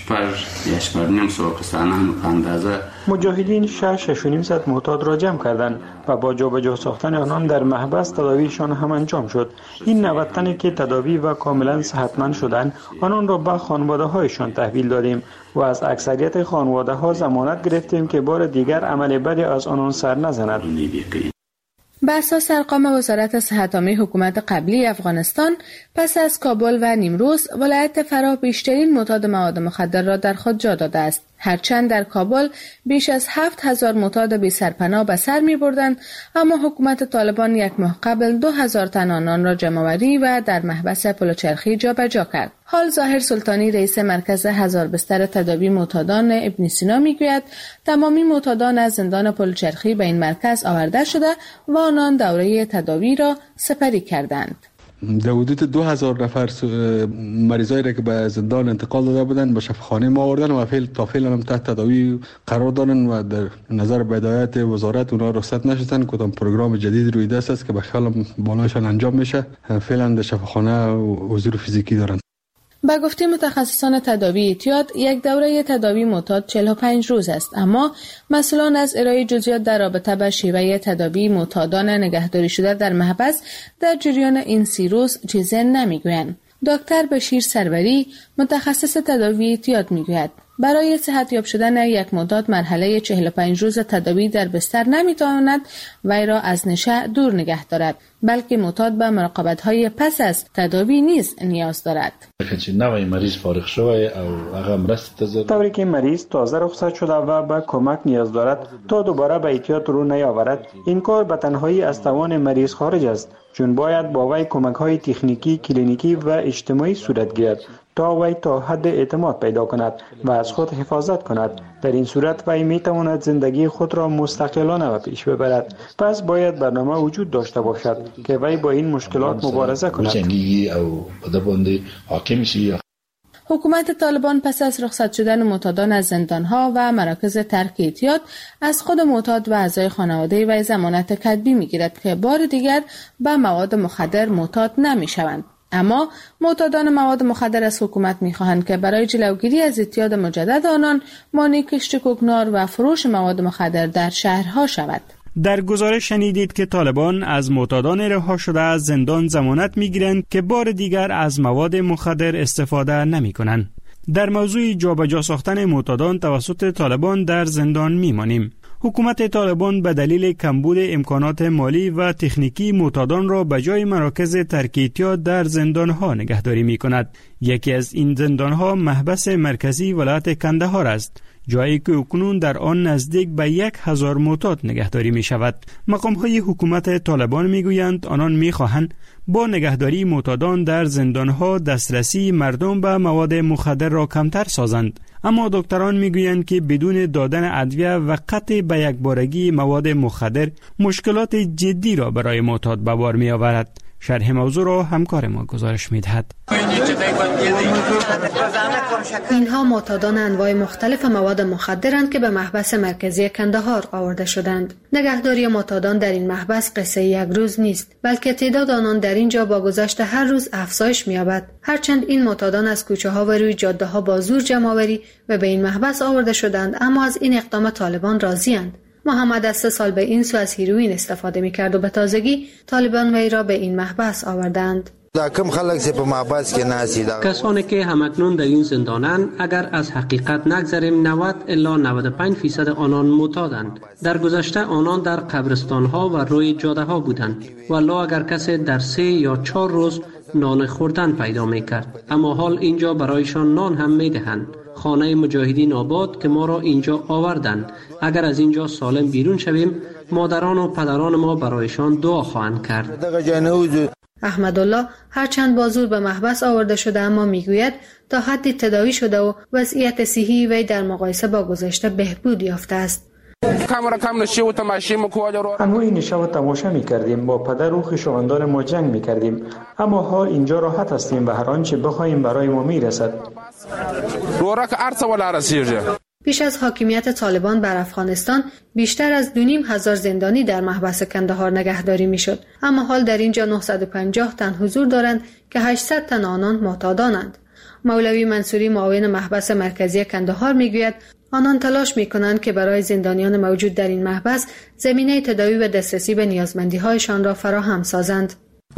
مجاهدین 6.5 معتاد را جمع کردند و با جابجا ساختن آنان در محبس تداویشان هم انجام شد. این 90 تنی که تداوی و کاملا صحتمند شدند آنان را به خانواده‌هایشان تحویل دادیم و از اکثریت خانواده‌ها ضمانت گرفتیم که بار دیگر عمل بدی از آنان سر نزند. به اساس ارقام وزارت صحت عامه حکومت قبلی افغانستان، پس از کابل و نیمروز، ولایت فراه بیشترین معتاد مواد مخدر را در خود جا داده است. هرچند در کابل بیش از 7000 معتاد بی سرپناه به سر می بردند، اما حکومت طالبان یک ماه قبل 2000 تن آنان را جمع‌آوری و در محبس پلوچرخی جابجا کرد. حال ظاهر سلطانی رئیس مرکز 1000 بستر تداوی معتادان ابن سینا میگوید تمامی معتادان از زندان پلوچرخی به این مرکز آورده شده و آنان دوره تداوی را سپری کردند. در حدود 2000 نفر مریضایی را که به زندان انتقال داده بودند به شفاخانه ما آوردن و تا فعلا هم تحت تداوی قرار دارن و در نظر به هدایت وزارت اونا رخصت نشدن. کدام پروگرام جدید روی دست است که به خیال بالایشان انجام میشه. فعلا در شفاخانه حضور فیزیکی دارن. با گفته متخصصان تداوی اعتیاد، یک دوره تداوی معتاد 45 روز است، اما مسئولان از ارائه جزئیات در رابطه با شیوه تداوی معتادان نگهداری شده در محبس در جریان این 30 روز چیزی نمیگویند. دکتر بشیر سروری، متخصص تداوی اعتیاد میگوید برای صحتیاب شدن یک معتاد مرحله 45 روز تداوی در بستر نمیتواند وی را از نشه دور نگه دارد، بلکه معتاد به مراقبت‌های پس از تداوی نیز نیاز دارد. طوری که مریض تازه رخصت شده و به کمک نیاز دارد تا دوباره به اعتیاد رو نیاورد، این کار به تنهایی از توان مریض خارج است، چون باید با وی کمک‌های تکنیکی، کلینیکی و اجتماعی صورت گیرد تا وی تا حد اعتماد پیدا کند و از خود حفاظت کند. در این صورت وی می تواند زندگی خود را مستقلانه و پیش ببرد. پس باید برنامه وجود داشته باشد که وی با این مشکلات مبارزه کند. حکومت طالبان پس از رخصت شدن معتادان از زندانها و مراکز ترک اعتیاد از خود معتاد و اعضای خانواده وی ضمانت کتبی میگیرد که بار دیگر به مواد مخدر معتاد نمیشوند. اما معتادان مواد مخدر از حکومت می‌خواهند که برای جلوگیری از اعتیاد مجدد آنان مانع کشت کوکنار و فروش مواد مخدر در شهرها شود. در گزارش شنیدید که طالبان از معتادان رها شده از زندان ضمانت می‌گیرند که بار دیگر از مواد مخدر استفاده نمی‌کنند. در موضوع جابجا ساختن معتادان توسط طالبان در زندان می‌مانیم. حکومت طالبان به دلیل کمبود امکانات مالی و تکنیکی معتادان را به جای مراکز ترک اعتیاد در زندانها نگهداری می کند. یکی از این زندانها محبس مرکزی ولایت کندهار است، جایی که اکنون در آن نزدیک به 1000 معتاد نگهداری می شود. مقام‌های حکومت طالبان می گویند آنان می خواهند با نگهداری معتادان در زندانها دسترسی مردم به مواد مخدر را کمتر سازند. اما دکتران میگویند که بدون دادن ادویه و قطع به یک بارگی مواد مخدر مشکلات جدی را برای معتاد به بار می آورد. شرح موضوع را همکار ما گزارش می‌دهد. اینها معتادان انواع مختلف مواد مخدرند که به محبس مرکزی کندهار آورده شدند. نگهداری معتادان در این محبس قصه یک روز نیست، بلکه تعداد آنان در اینجا با گذشت هر روز افزایش می‌یابد. هرچند این معتادان از کوچه‌ها و روی جاده‌ها با زور جمع‌آوری و به این محبس آورده شدند، اما از این اقدام طالبان راضی‌اند. محمد از 3 سال به این سو از هیروئین استفاده می‌کرد و به تازگی طالبان وی را به این محبس آوردند. کسانی که همکنون در این زندانند اگر از حقیقت نگذریم 90 الی 95% آنان معتادند. در گذشته آنان در قبرستان‌ها و روی جاده‌ها بودند والله اگر کسی در 3 یا 4 روز نان خوردن پیدا میکرد، اما حال اینجا برایشان نان هم میدهند. خانه مجاهدین آباد که ما را اینجا آوردند، اگر از اینجا سالم بیرون شویم مادران و پدران ما برایشان دعا خواهند کرد. احمدالله هرچند با زور به محبس آورده شده اما میگوید تا حدی تداوی شده و وضعیت صحی وی در مقایسه با گذشته بهبود یافته است. انواع نشه و تماشا میکردیم، با پدر و خویشاوندان ما جنگ میکردیم، اما حال اینجا راحت هستیم و هر آنچه بخواهیم برای ما میرسد. پیش از حاکمیت طالبان بر افغانستان بیشتر از 2,500 زندانی در محبس کندهار نگهداری میشد، اما حال در اینجا 950 تن حضور دارند که 800 تن آنان معتادانند. مولوی منصوری معاون محبس مرکزی کندهار میگوید آنان تلاش میکنند که برای زندانیان موجود در این محبس زمینه تداوی و دسترسی به نیازمندی‌هایشان را فراهم سازند.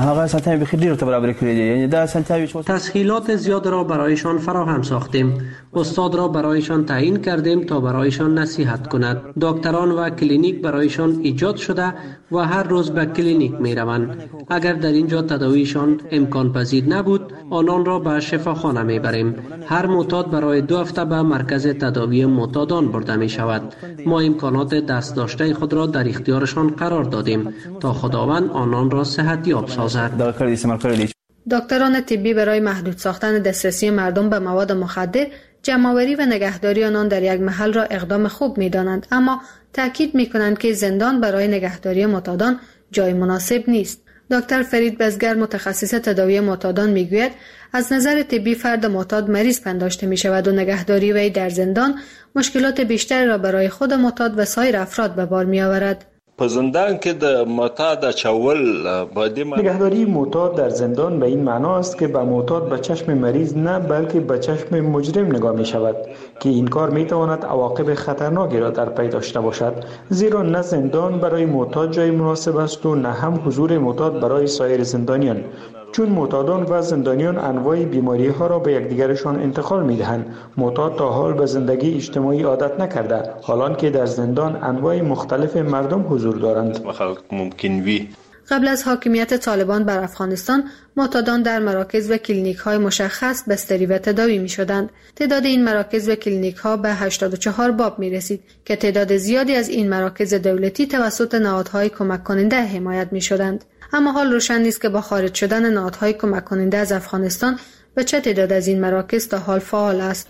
تسهیلات زیاد را برایشان فراهم ساختیم. استاد را برایشان تعیین کردیم تا برایشان نصیحت کند. دکتران و کلینیک برایشان ایجاد شده و هر روز به کلینیک می روند. اگر در اینجا تداویشان امکان پذیر نبود آنان را به شفاخانه می بریم. هر معتاد برای 2 هفته به مرکز تداوی معتادان برده می شود. ما امکانات دست داشته خود را در اختیارشان قرار دادیم تا خداوند آنان را صحتیاب سازد. دکتران طبی برای محدود ساختن دسترسی مردم به مواد مخدر، جمع‌آوری و نگهداری آنان در یک محل را اقدام خوب می‌دانند، اما تاکید می‌کنند که زندان برای نگهداری معتادان جای مناسب نیست. دکتر فرید بزگر متخصص تداوی معتادان می‌گوید از نظر طبی فرد معتاد مریض پنداشته می‌شود و نگهداری وی در زندان مشکلات بیشتری را برای خود معتاد و سایر افراد به بار می‌آورد. په زندان کې د معتاد چول نگهداری معتاد در زندان به این معنا است که به معتاد به چشم مریض نه بلکه به چشم مجرم نگاه می شود که این کار می تواند عواقب خطرناکی را در پی داشته باشد، زیرا نه زندان برای معتاد جای مناسب است و نه هم حضور معتاد برای سایر زندانیان، چون معتادان و زندانیان انواع بیماری ها را به یکدیگرشان انتقال می دهند. معتاد تا حال به زندگی اجتماعی عادت نکرده، حالان که در زندان انواع مختلف مردم حضور دارند. قبل از حاکمیت طالبان بر افغانستان معتادان در مراکز و کلینیک های مشخص بستری و تداوی می شدند. تعداد این مراکز و کلینیک ها به 84 باب می رسید که تعداد زیادی از این مراکز دولتی توسط نهادهای کمک کننده حمایت می شدند. اما حال روشن نیست که با خارج شدن نهادهای کمک کننده از افغانستان به چه تعداد از این مراکز تا حال فعال است.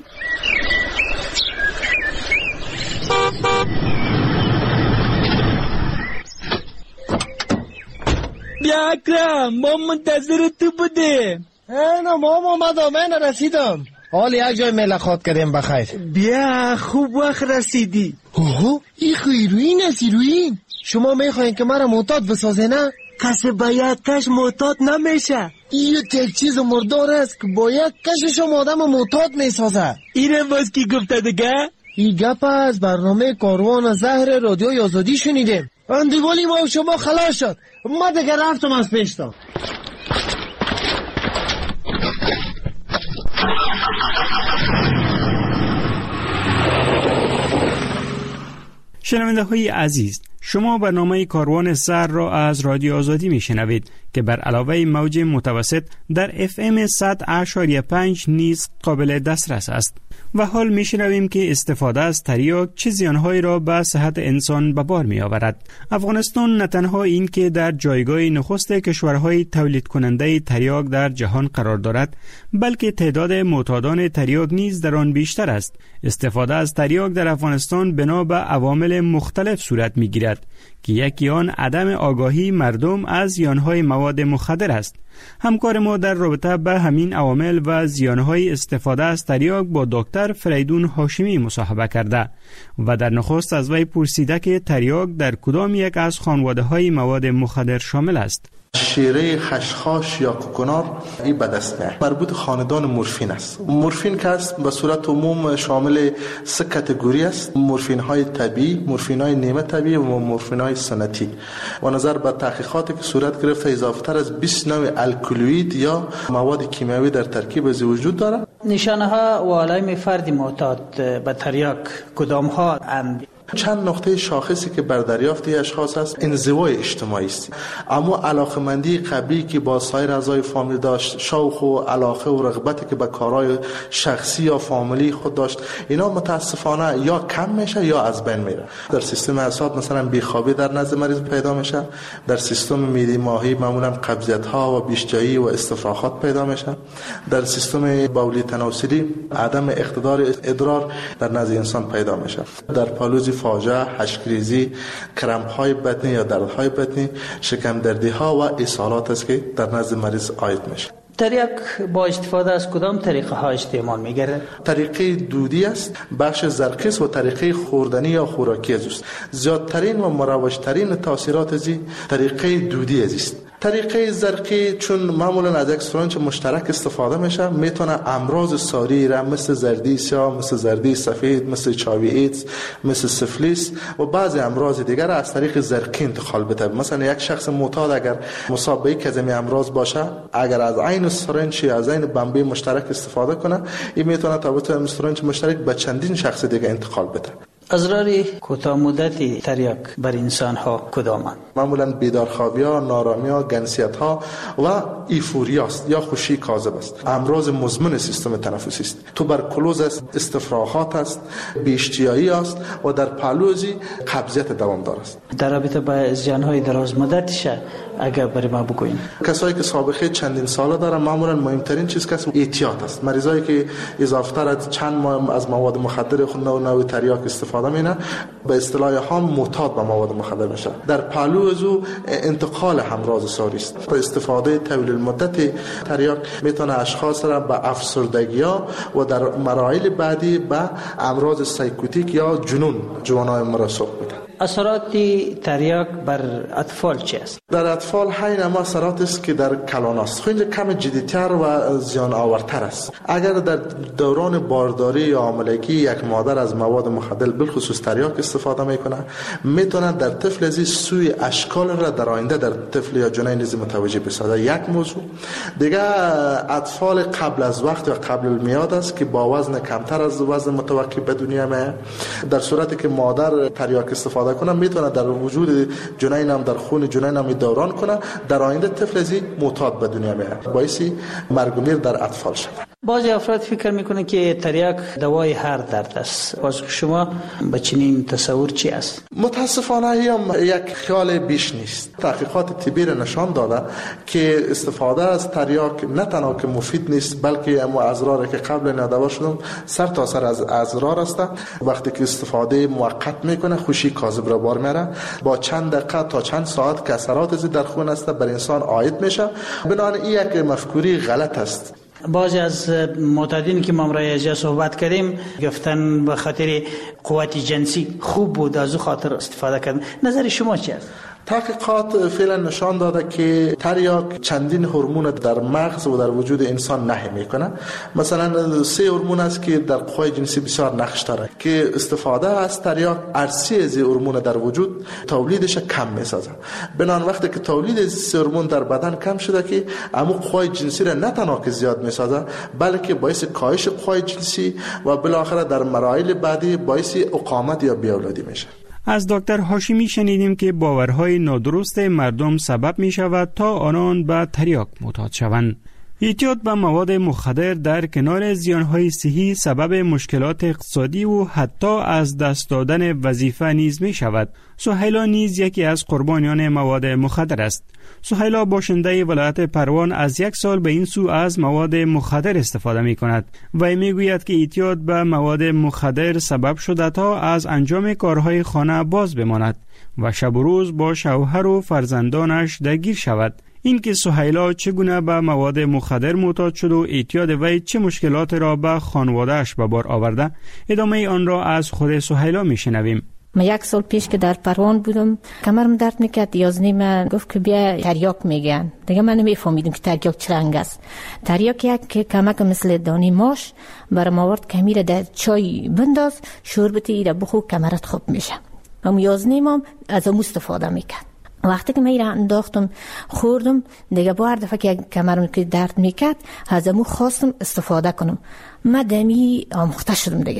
بیا اکرم، ما منتظر تو بودیم. نه ماما من رسیدم. حال یک جای ملاقات کردیم بخیر. بیا خوب وقت رسیدی. اوه این هیروئین است. هیروئین شما میخواین که مرا معتاد بسازه نه؟ کسی با یک کش معتاد نمیشه. این یک چیز مردار است که با یک کشش آدم معتاد میسازه. اینه باز کی گفته دیگه؟ این گپ از برنامه کاروان زهر رادیوی آزادی شنیدیم. اندیوالی ما و شما خلاص شد. ما دیگه رفتم از پیشتا. شنونده های عزیز، شما برنامه کاروان سر را از رادیو آزادی می شنوید که بر علاوه موج متوسط در FM 100.5 نیز قابل دسترس است. و حال می شنویم که استفاده از تریاک چه زیانهایی را به صحت انسان به بار می آورد. افغانستان نه تنها این که در جایگاه نخست کشورهای تولید کننده تریاک در جهان قرار دارد، بلکه تعداد معتادان تریاک نیز در آن بیشتر است. استفاده از تریاک در افغانستان بنا به عوامل مختلف صورت می گیرد که یکی آن عدم آگاهی مردم از زیانهای مواد مخدر است. همکار ما در رابطه به همین عوامل و زیانهای استفاده از تریاک با دکتر فریدون هاشمی مصاحبه کرده و در نخست از وی پرسیده که تریاک در کدام یک از خانواده‌های مواد مخدر شامل است. شیره، خشخاش یا کوکنار این به دست میاد. مربوط خاندان مورفین است. مورفین که است به صورت عموم شامل 3 کاتگوری است: مورفین های طبیعی، مورفین های نیمه طبیعی و مورفین های سنتی. و نظر به تحقیقاتی که صورت گرفته اضافه اضافتر از 20 نوع الکلوئید یا مواد کیمیایی در ترکیب از وجود داره. نشانه ها و علائم فرد معتاد به تریاک کدام ها اند؟ چند نقطه شاخصی که بر دریافت اشخاص است انزوای اجتماعی است، اما علاقمندی قبلی که با سایر اعضای فامیل داشت، شوق و علاقه و رغبتی که به کارهای شخصی یا فامیلی خود داشت، اینا متاسفانه یا کم میشه یا از بین میره. در سیستم اعصاب مثلا بیخوابی در نزد مریض پیدا میشه، در سیستم معده ماهی معمولا قبضیت ها و بیشجایی و استفراغات پیدا میشه، در سیستم بولی تناسلی عدم اقتدار ادرار در نزد انسان پیدا میشه، در پالوزی فاجعه، حشکریزی، کرمپ های بطنی یا دردهای بطنی، شکم دردی ها و اسهالات است که در نزد مریض عاید میشه. تریاک با استفاده از کدام طریقه ها استعمال میگیره؟ طریقه دودی است، بخش زرقیس و طریقه خوردنی یا خوراکی است. زیادترین و مروجترین تاثیرات از طریقه دودی است. طریقه زرقی چون معمولا از یک سرنج مشترک استفاده میشه، میتونه امراض ساری را مثل زردی سیاه، مثل زردی سفید، مثل چاوی ایدز، مثل سفلیس و بعضی امراض دیگر از طریق زرقی انتقال بده. مثلا یک شخص معتاد اگر مصاب به یک از این امراض باشه، اگر از عین سرنج از عین بمبی مشترک استفاده کنه، این میتونه تا سرنج مشترک به چندین شخص دیگه انتقال بده. اضرار کوتاه مدتی تریاک بر انسان ها کدامند؟ معمولا بیدارخوابی ها، نارامی ها، گنسیت ها و ایفوریا است یا خوشی کاذب است. امراض مزمن سیستم تنفسی است، توبرکلوز است، استفراغات است، بیشتیایی است و در پالوزی قبضیت دوامدار است. در رابطه با زیان های دراز مدتش اگر برای ما بگوییم. کسایی که سابقه چندین ساله دارن معمولا مهمترین چیز که احتیاط است. مریضایی که اضافه‌تر از چند ماه از مواد مخدر خود نوع تریاک استفاده می‌کنن به اصطلاح هم معتاد به مواد مخدر میشه. در پهلو از او انتقال امراض ساری است. با استفاده طویل المدت تریاک میتونه اشخاص را به افسردگی‌ها و در مراحل بعدی به امراض سایکوتیک یا جوانای مرسوب بده. اثرات تریاک بر اطفال چی است؟ در اطفال همین هم اثرات است که در کلان است. خیلی کم جدی‌تر و زیان آورتر است. اگر در دوران بارداری یا حاملگی یک مادر از مواد مخدر بالخصوص تریاک استفاده میکنه، میتونه در طفل از سوی اشکال را در آینده در طفل یا جنین نیز متوجه بسازد. یک موضوع دیگه، اطفال قبل از وقت و قبل المیاد است که با وزن کمتر از وزن متوقع به دنیا میاد. در صورتی که مادر تریاک استفاده کنه، میتونه در وجود جنین هم در خون جنین هم دوران کنه، در آینده طفل از معتاد به دنیا میاد، باعث مرگ و میر در اطفال شود. بعضی افراد فکر میکنه که تریاک دوای هر درد است. باز شما به چنین تصور چی است؟ متاسفانه هم یک خیال بیش نیست. تحقیقات طبی نشان داده که استفاده از تریاک نه تنها که مفید نیست، بلکه اما اضراری که قبل نداور شدم سر تا سر از اضرار است. وقتی که استفاده موقت میکنه، خوشی کاذب را بار میاره، با چند دقیقه تا چند ساعت که اثرات از در خون است بر انسان عاید میشه. بنابراین این یک مفکوری غلط است. بعضی از معتادین که ما راجع صحبت کردیم گفتن به خاطر قوت جنسی خوب بود، از خاطر استفاده کردن. نظر شما چی است؟ تحقیقات فعلا نشان داده که تریاک چندین هورمون در مغز و در وجود انسان نهی میکنه. مثلا 3 هورمون است که در قوای جنسی بسیار نقش داره که استفاده از تریاک ارسی از هورمون در وجود تولیدش کم میسازه. بنابراین وقتی که تولید از 3 هورمون در بدن کم شده که اما قوای جنسی را نه تنها که زیاد میسازه، بلکه باعث کاهش قوای جنسی و بالاخره در مراحل بعدی باعث اقامت یا بیاولادی میشه. از دکتر هاشمی شنیدیم که باورهای نادرست مردم سبب می شود تا آنان به تریاک معتاد شوند. اعتیاد به مواد مخدر در کنار زیانهای صحی سبب مشکلات اقتصادی و حتی از دست دادن وظیفه نیز می شود. سهیلا نیز یکی از قربانیان مواد مخدر است. سهیلا باشنده ولایت پروان از 1 سال به این سو از مواد مخدر استفاده می کند و می گوید که اعتیاد به مواد مخدر سبب شده تا از انجام کارهای خانه باز بماند و شب و روز با شوهر و فرزندانش درگیر شود. این که سهیلا چگونه به مواد مخدر معتاد شد و اعتیاد وی چه مشکلات را به خانواده‌اش به بار آورده، ادامه آن را از خود سهیلا میشنویم. من 1 سال پیش که در پروان بودم کمرم درد میکرد. یازنی من گفت که بیا تریاک میگن. دیگه من نمیفهمیدم که تریاک چه رنگ است. تریاک یک کمک مثل دانی ماش برام آورد که میره در چای بنداز، شربت ایره بخور کمرت خوب میشه. من یازنی من از اون استفاده میکرد. وقتی که من انداختم خوردم دیگه بار دفعه که کمرم که درد میکرد از امو خواستم استفاده کنم. من دمی آموخته شدم دیگه.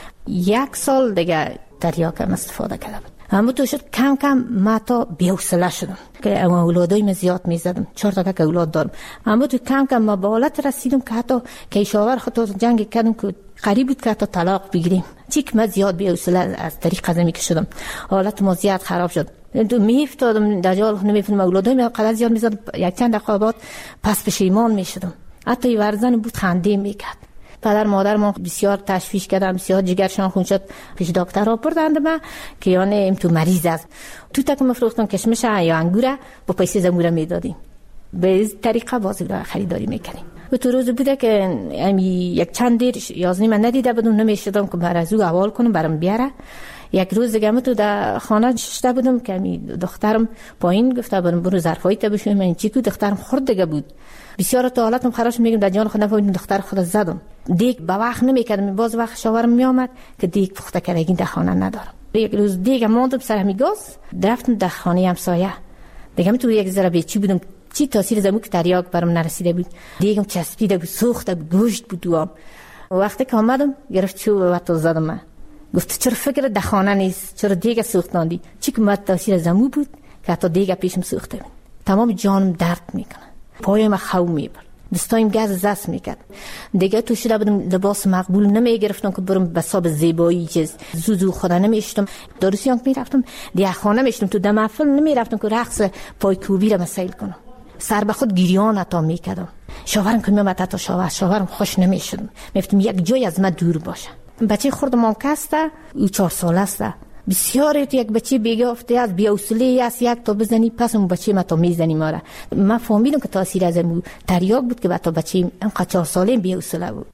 1 سال دیگه تریاکم استفاده کردم. اما تو شد کم کم ما تا بی‌حوصله شدم که اولادای من زیاد میزدم. 4 تا که اولاد دارم. اما تو کم کم ما به حالت رسیدم که حتی کیشاور خود جنگ کردم که قریب بود که حتی طلاق بگیریم. چی که من زیاد بی‌حوصله از طریق قضمی که شدم. حالت ما زیاد خراب شد. تو میفتادم دجال نمیفهمم اولادای من قدر زیاد میزدم. یک چند دقیقه بعد پس پشیمان میشدم. حتی ورزن بود خنده میکرد. پدر مادر ما بسیار تشویش کردن، بسیار جگرشان خون شد. پیش دکتر را بردند من که یعنی تو مریض است. تو تک مفروختم کشمش یا انگور با پیسه زموره میدادیم. به این طریقه بازی را خریداری میکنیم. و تو روز بوده که یک چند دیر یازنی من ندیده بودم، نمیشدم که بر از او احوال کنم برام بیاره. یک روز دیگه من تو در خانه نشسته بودم که دخترم پایین گفته بودم برو ظرفای تا بشوی. من چی کو دخترم خورد دیگه بود. بسیار تو حالتم خرابش میگم در جان خود نفهمیدم دختر خود زدم. دیگ به وقت نمیکردم، باز وقت شاورم میآمد که دیگ پخته کردگی در خانه ندارم. یک روز دیگه ماندم سر همی گاز رفتم در خانه همسایه. دیگه من تو یک ذره بیچی بودم، چی تاثیر زمو که تریاک برام نرسیده بود. دیگم چسبیده بود، سوخته بود، گوشت بود دوام. وقتی که آمدم گرفت چوب و تو زدم. من گفت چرا فکر در خانه نیست، چرا دیگه سوختاندی؟ چی که مد تاثیر زمو بود که حتی دیگه پیشم سوخته بود. تمام جانم درد میکنه، پایم خو میبرد، دستایم گاز زست میکرد. دیگه تو شده بودم لباس مقبول نمیگرفتم که برم به حساب زیبایی چیز زوزو خدا نمیشتم. داروسیان میرفتم دیگه خانه میشتم، تو دم محفل نمیرفتم که رقص پای کوبی را مسائل کنم. سر به خود گریان عطا میکردم. شوهرم که میامد حتی شوهرم خوش نمیشدم، میگفتم یک جای از من دور باشه. بچه خردم آنکسته، او 4 ساله است. بسیاری تو یک بچه بیگفته از بی‌حوصله است، یک تا بزنی پس اون بچه ما تا میزنی ماره. من فهمیدم که تاثیر از اون تریاک بود که بعد بچه اینقدر 4 ساله بی‌حوصله بود.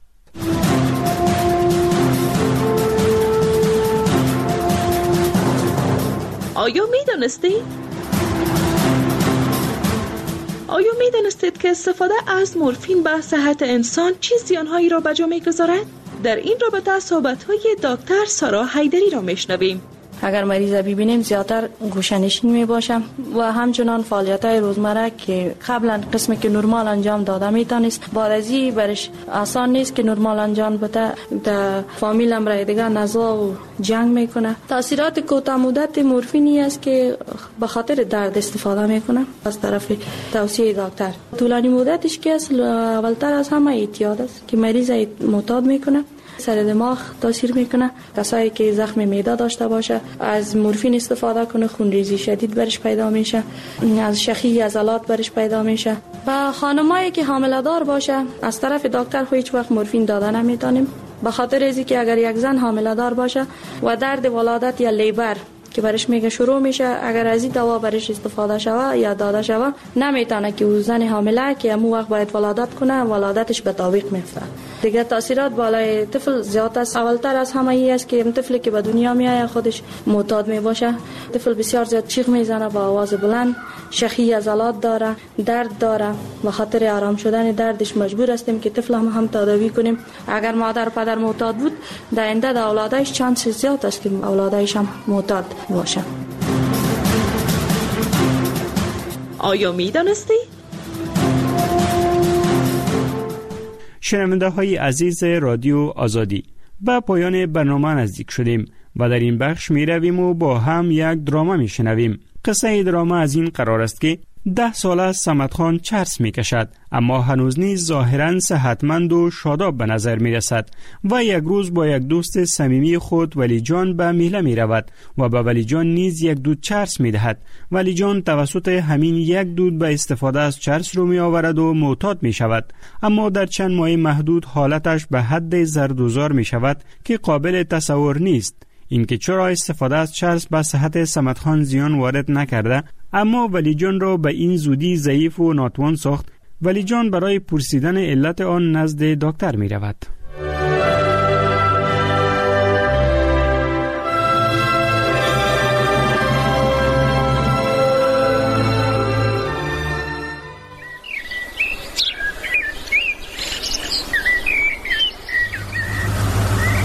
آیا میدانستید که استفاده از مورفین به صحت انسان چه زیانهایی را به جا می‌گذارد؟ در این رابطه صحبت‌های دکتر سارا حیدری را میشنویم. اگر مریض ببینیم زیادتر گوشه‌نشین میباشم و همچنان فعالیت‌های روزمره که قبلا قسمی که نرمال انجام داده میتونست بارزی برش آسان نیست که نرمال انجام بده. در فامیل هم رای دیگه نزا و جنگ میکنه. تاثیرات کوتاه مدت مورفینی است که به خاطر درد استفاده میکنه از طرف توصیه دکتر. طولانی مدتش که اصل اولتر از همه اعتیاد است که مریض معتاد میکنه. سر دماغ تاثیر میکنه. کسایی که زخم معده داشته باشه از مورفین استفاده کنه خونریزی شدید برش پیدا میشه، از شخی عضلات برش پیدا میشه. و خانمایی که حامله دار باشه از طرف دکتر هیچ وقت مورفین داده نمیتونیم، به خاطر اینکه که اگر یک زن حامله دار باشه و درد ولادت یا لیبر که برش میگه شروع میشه، اگر از این دوا برش استفاده شوه یا داده شوه نمیتونه که او زن حامله که همون وقت باید ولادت کنه ولادتش به تعویق میفته. دیگه تاثیرات بالای طفل زیاد است. اولتر از همه ای است که طفلی که به دنیا میاد خودش معتاد میباشه. طفل بسیار زیاد چیخ میزنه با آواز بلند، شخی عضلات داره، درد داره. به خاطر آرام شدن دردش مجبور هستیم که طفل هم تداوی کنیم. اگر مادر و پدر معتاد بود در آینده در اولادش چانس زیاد است که اولادش هم معتاد باشه. آیا میدانستی؟ شنونده های عزیز رادیو آزادی، به پایان برنامه نزدیک شدیم و در این بخش می رویم و با هم یک دراما می شنویم. قصه دراما از این قرار است که 10 ساله است صمد خان چرس می کشد، اما هنوز نیز ظاهراً صحتمند و شاداب به نظر می رسد و یک روز با یک دوست صمیمی خود ولی جان به میله می رود و به ولی جان نیز یک دود چرس می دهد. ولی جان توسط همین یک دود به استفاده از چرس رو می آورد و معتاد می شود، اما در چند ماه محدود حالتش به حد زردوزار می شود که قابل تصور نیست. اینکه چرا استفاده از چرس به صحت صمد خان زیان وارد نکرده، اما ولی جان را به این زودی ضعیف و ناتوان ساخت. ولی جان برای پرسیدن علت آن نزد دکتر می رود.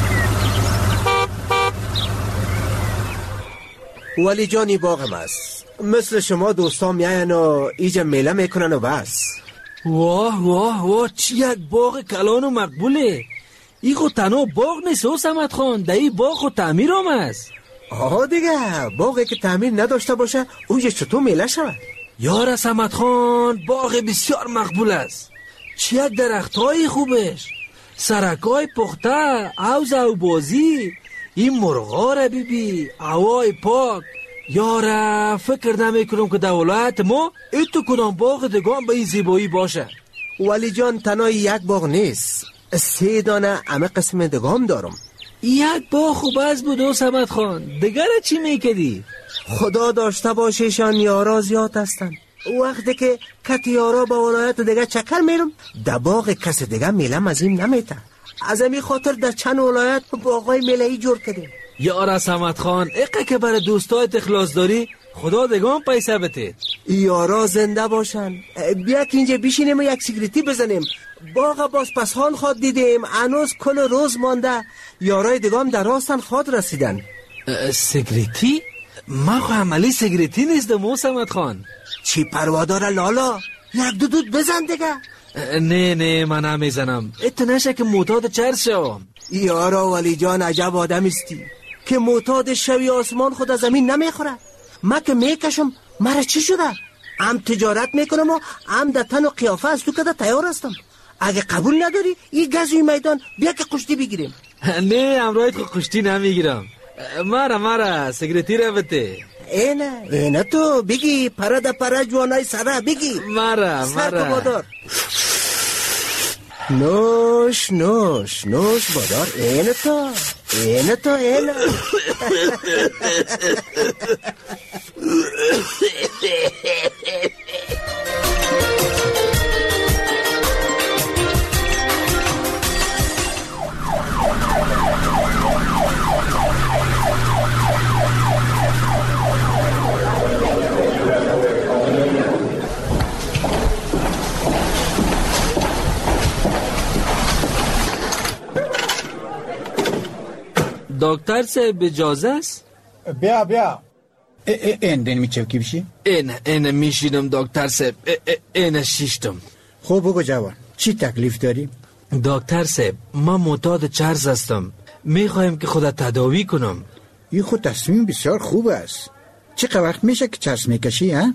ولی جانی باغم است. مثل شما دوستان میاین و ایجا میله میکنن و بس. واه واه واه، چی یک باغ کلان و مقبوله. ای خود تنها باغ نیست او سمت خان، در ای باغ خود تعمیر هم است. آها دیگه، باغی که تعمیر نداشته باشه اونجا چطور میله شود؟ یار سمت خان، باغ بسیار مقبول است. چی یک درخت های خوبش، سرکای پخته، عوض او بازی، این مرغا را بیبی، هوای پاک. یاره فکر نمی کنم که در ولایت ما ایتو کنم باغ دگان به این زیبایی باشه. ولی جان تنها یک باغ نیست، 3 دانه همه قسم دگام دارم. یک باغ خوب از بود او سمت خان، دیگر چی میکدی؟ خدا داشته باشیشان یارا زیاد هستن. وقتی که کت یارا با ولایت دیگه چکر میرم، در باغ کس دیگه میلم از این نمیته. از همین خاطر در چند ولایت باغای میلهی جور کردیم. یارا سمت خان، اقه که برای دوستایت اخلاص داری، خدا دگان پیسه بده. یارا زنده باشن. بیا که اینجا بشینیم و یک سیگریتی بزنیم. باغ باز پسهان خواد دیدیم، هنوز کل روز مانده. یارای دگام در راستن خواد رسیدن. سیگریتی؟ من خو عملی سیگریتی نیستم او سمت خان. چی پروا داره لالا؟ یک دود بزن دیگه. نه من نمیزنم، ات نشه که معتاد چرس شوم. یارا ولی جان عجب آدم استی که معتاد شوی آسمان خود از زمین نمیخوره. من که میکشم مرا چی شده؟ هم تجارت میکنم و هم در تن و قیافه از تو کده تیار هستم. اگه قبول نداری این گزوی میدان بیا که کشتی بگیریم. نه امرایت خود کشتی نمیگیرم. مرا سیگریتی رو بده. اینه تو بگی پره ده پره جوانای سره بگی. مرا سر کبادار نوش بادار. اینه تو دکتر صاحب اجازه است؟ بیا این میچه کی بشی؟ این میشینم دکتر صاحب. این شیشتم. خوب بگو جوان، چی تکلیف داری؟ دکتر صاحب من معتاد چرس هستم، میخوایم که خودت تداوی کنم. این خود تصمیم بسیار خوب است. چقدر وقت میشه که چرس میکشی ها؟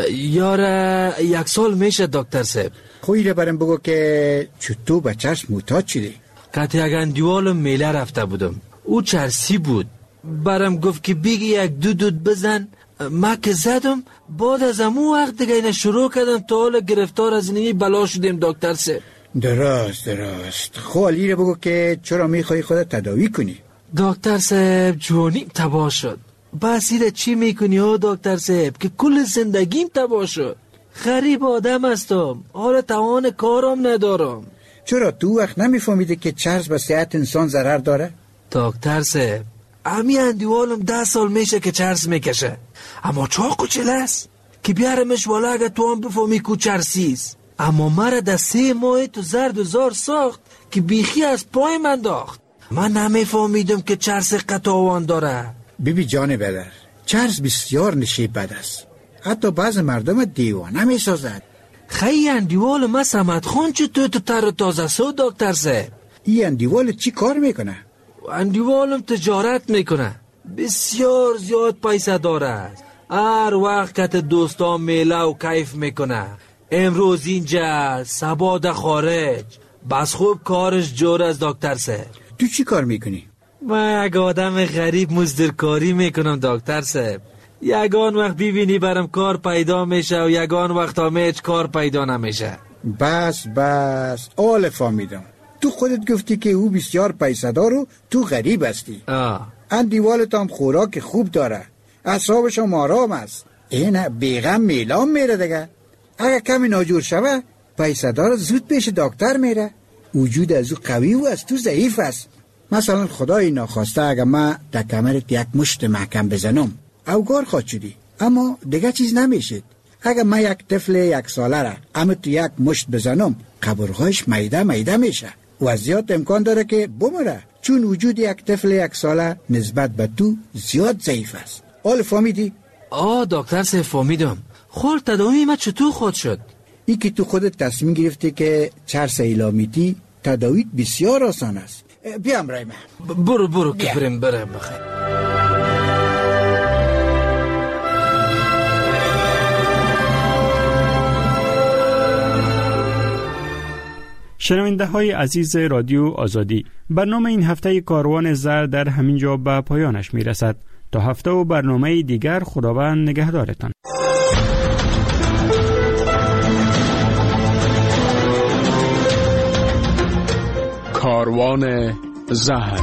یاره 1 سال میشه دکتر صاحب. خویره برم بگو که چطور به چرس معتاد شدی؟ کتی اگر دیوالم میله رفته بودم، او چرسی بود، برم گفت که بیگی یک دود بزن. ما که زدم، بعد از امو وقت دیگه اینه شروع کردم تا حالا گرفتار از اینی بلا شدیم دکتر صاحب. درست خوالی رو بگو که چرا میخوای خودت تداوی کنی؟ دکتر صاحب جوانیم تباه شد. بس ایره چی میکنی ها دکتر صاحب که کل زندگیم تباه شد. غریب آدم هستم، حالا توان کارم ندارم. چرا تو وقت نمیفهمیده که چرس به صحت انسان ضرر داره؟ دکتر صاحب امی اندیوالم 10 سال میشه که چرس میکشه، اما چاقو چله است که بیارمش والا اگه تو هم بفهمی کو چرسیست. اما مرا در 3 ماه تو زرد و زار ساخت که بیخی از پای من داخت. من نمیفهمیدم که چرس قطاوان داره. بیبی جان بدر، چرس بسیار نشیب بد است، حتی بعض مردم دیوانه میسازد. خیلی اندیوال ما سمت خون چطور تو تر تازه سو دکتر صاحب؟ این اندیوال چی کار میکنه؟ اندیوالم تجارت میکنه، بسیار زیاد پیسه داره. هر وقت که دوستان میله و کیف میکنه، امروز اینجا صبح در خارج. بس خوب کارش جور از دکتر صاحب. تو چی کار میکنی؟ من یک آدم غریب مزدورکاری میکنم دکتر صاحب. یگان وقت ببینی برم کار پیدا میشه و یگان وقت هم هیچ کار پیدا نمیشه. بس آل فهمیدم. تو خودت گفتی که او بسیار پیسه دار و تو غریب هستی. اندیوالت هم خوراک خوب داره، اعصابش هم آرام است. اینه بیغم میلام میره دیگه. اگر کمی ناجور شوه پیسه دار زود پیش دکتر میره. وجود از او قوی و از تو ضعیف است. مثلا خدای ناخواسته اگر من در کمرت یک مشت محکم بزنم اوگار خواهد شدی، اما دیگه چیز نمیشد. اگر من یک طفل 1 ساله را اما تو یک مشت بزنم قبرهایش میده میشه و زیاد امکان داره که بمره، چون وجود یک طفل 1 ساله نسبت به تو زیاد ضعیف است. حال فهمیدی؟ دکتر سیف فهمیدم. خورد تداوی ما چطور خود شد؟ ای که تو خودت تصمیم گرفتی که چرس ایلامیتی تداویت بسیار آسان است. بیام رای من. برو که بریم بخیر. شنونده های عزیز رادیو آزادی، برنامه این هفته کاروان زر در همین جا به پایانش می رسد. تا هفته و برنامه دیگر خداوند نگهدارتان. کاروان زهر.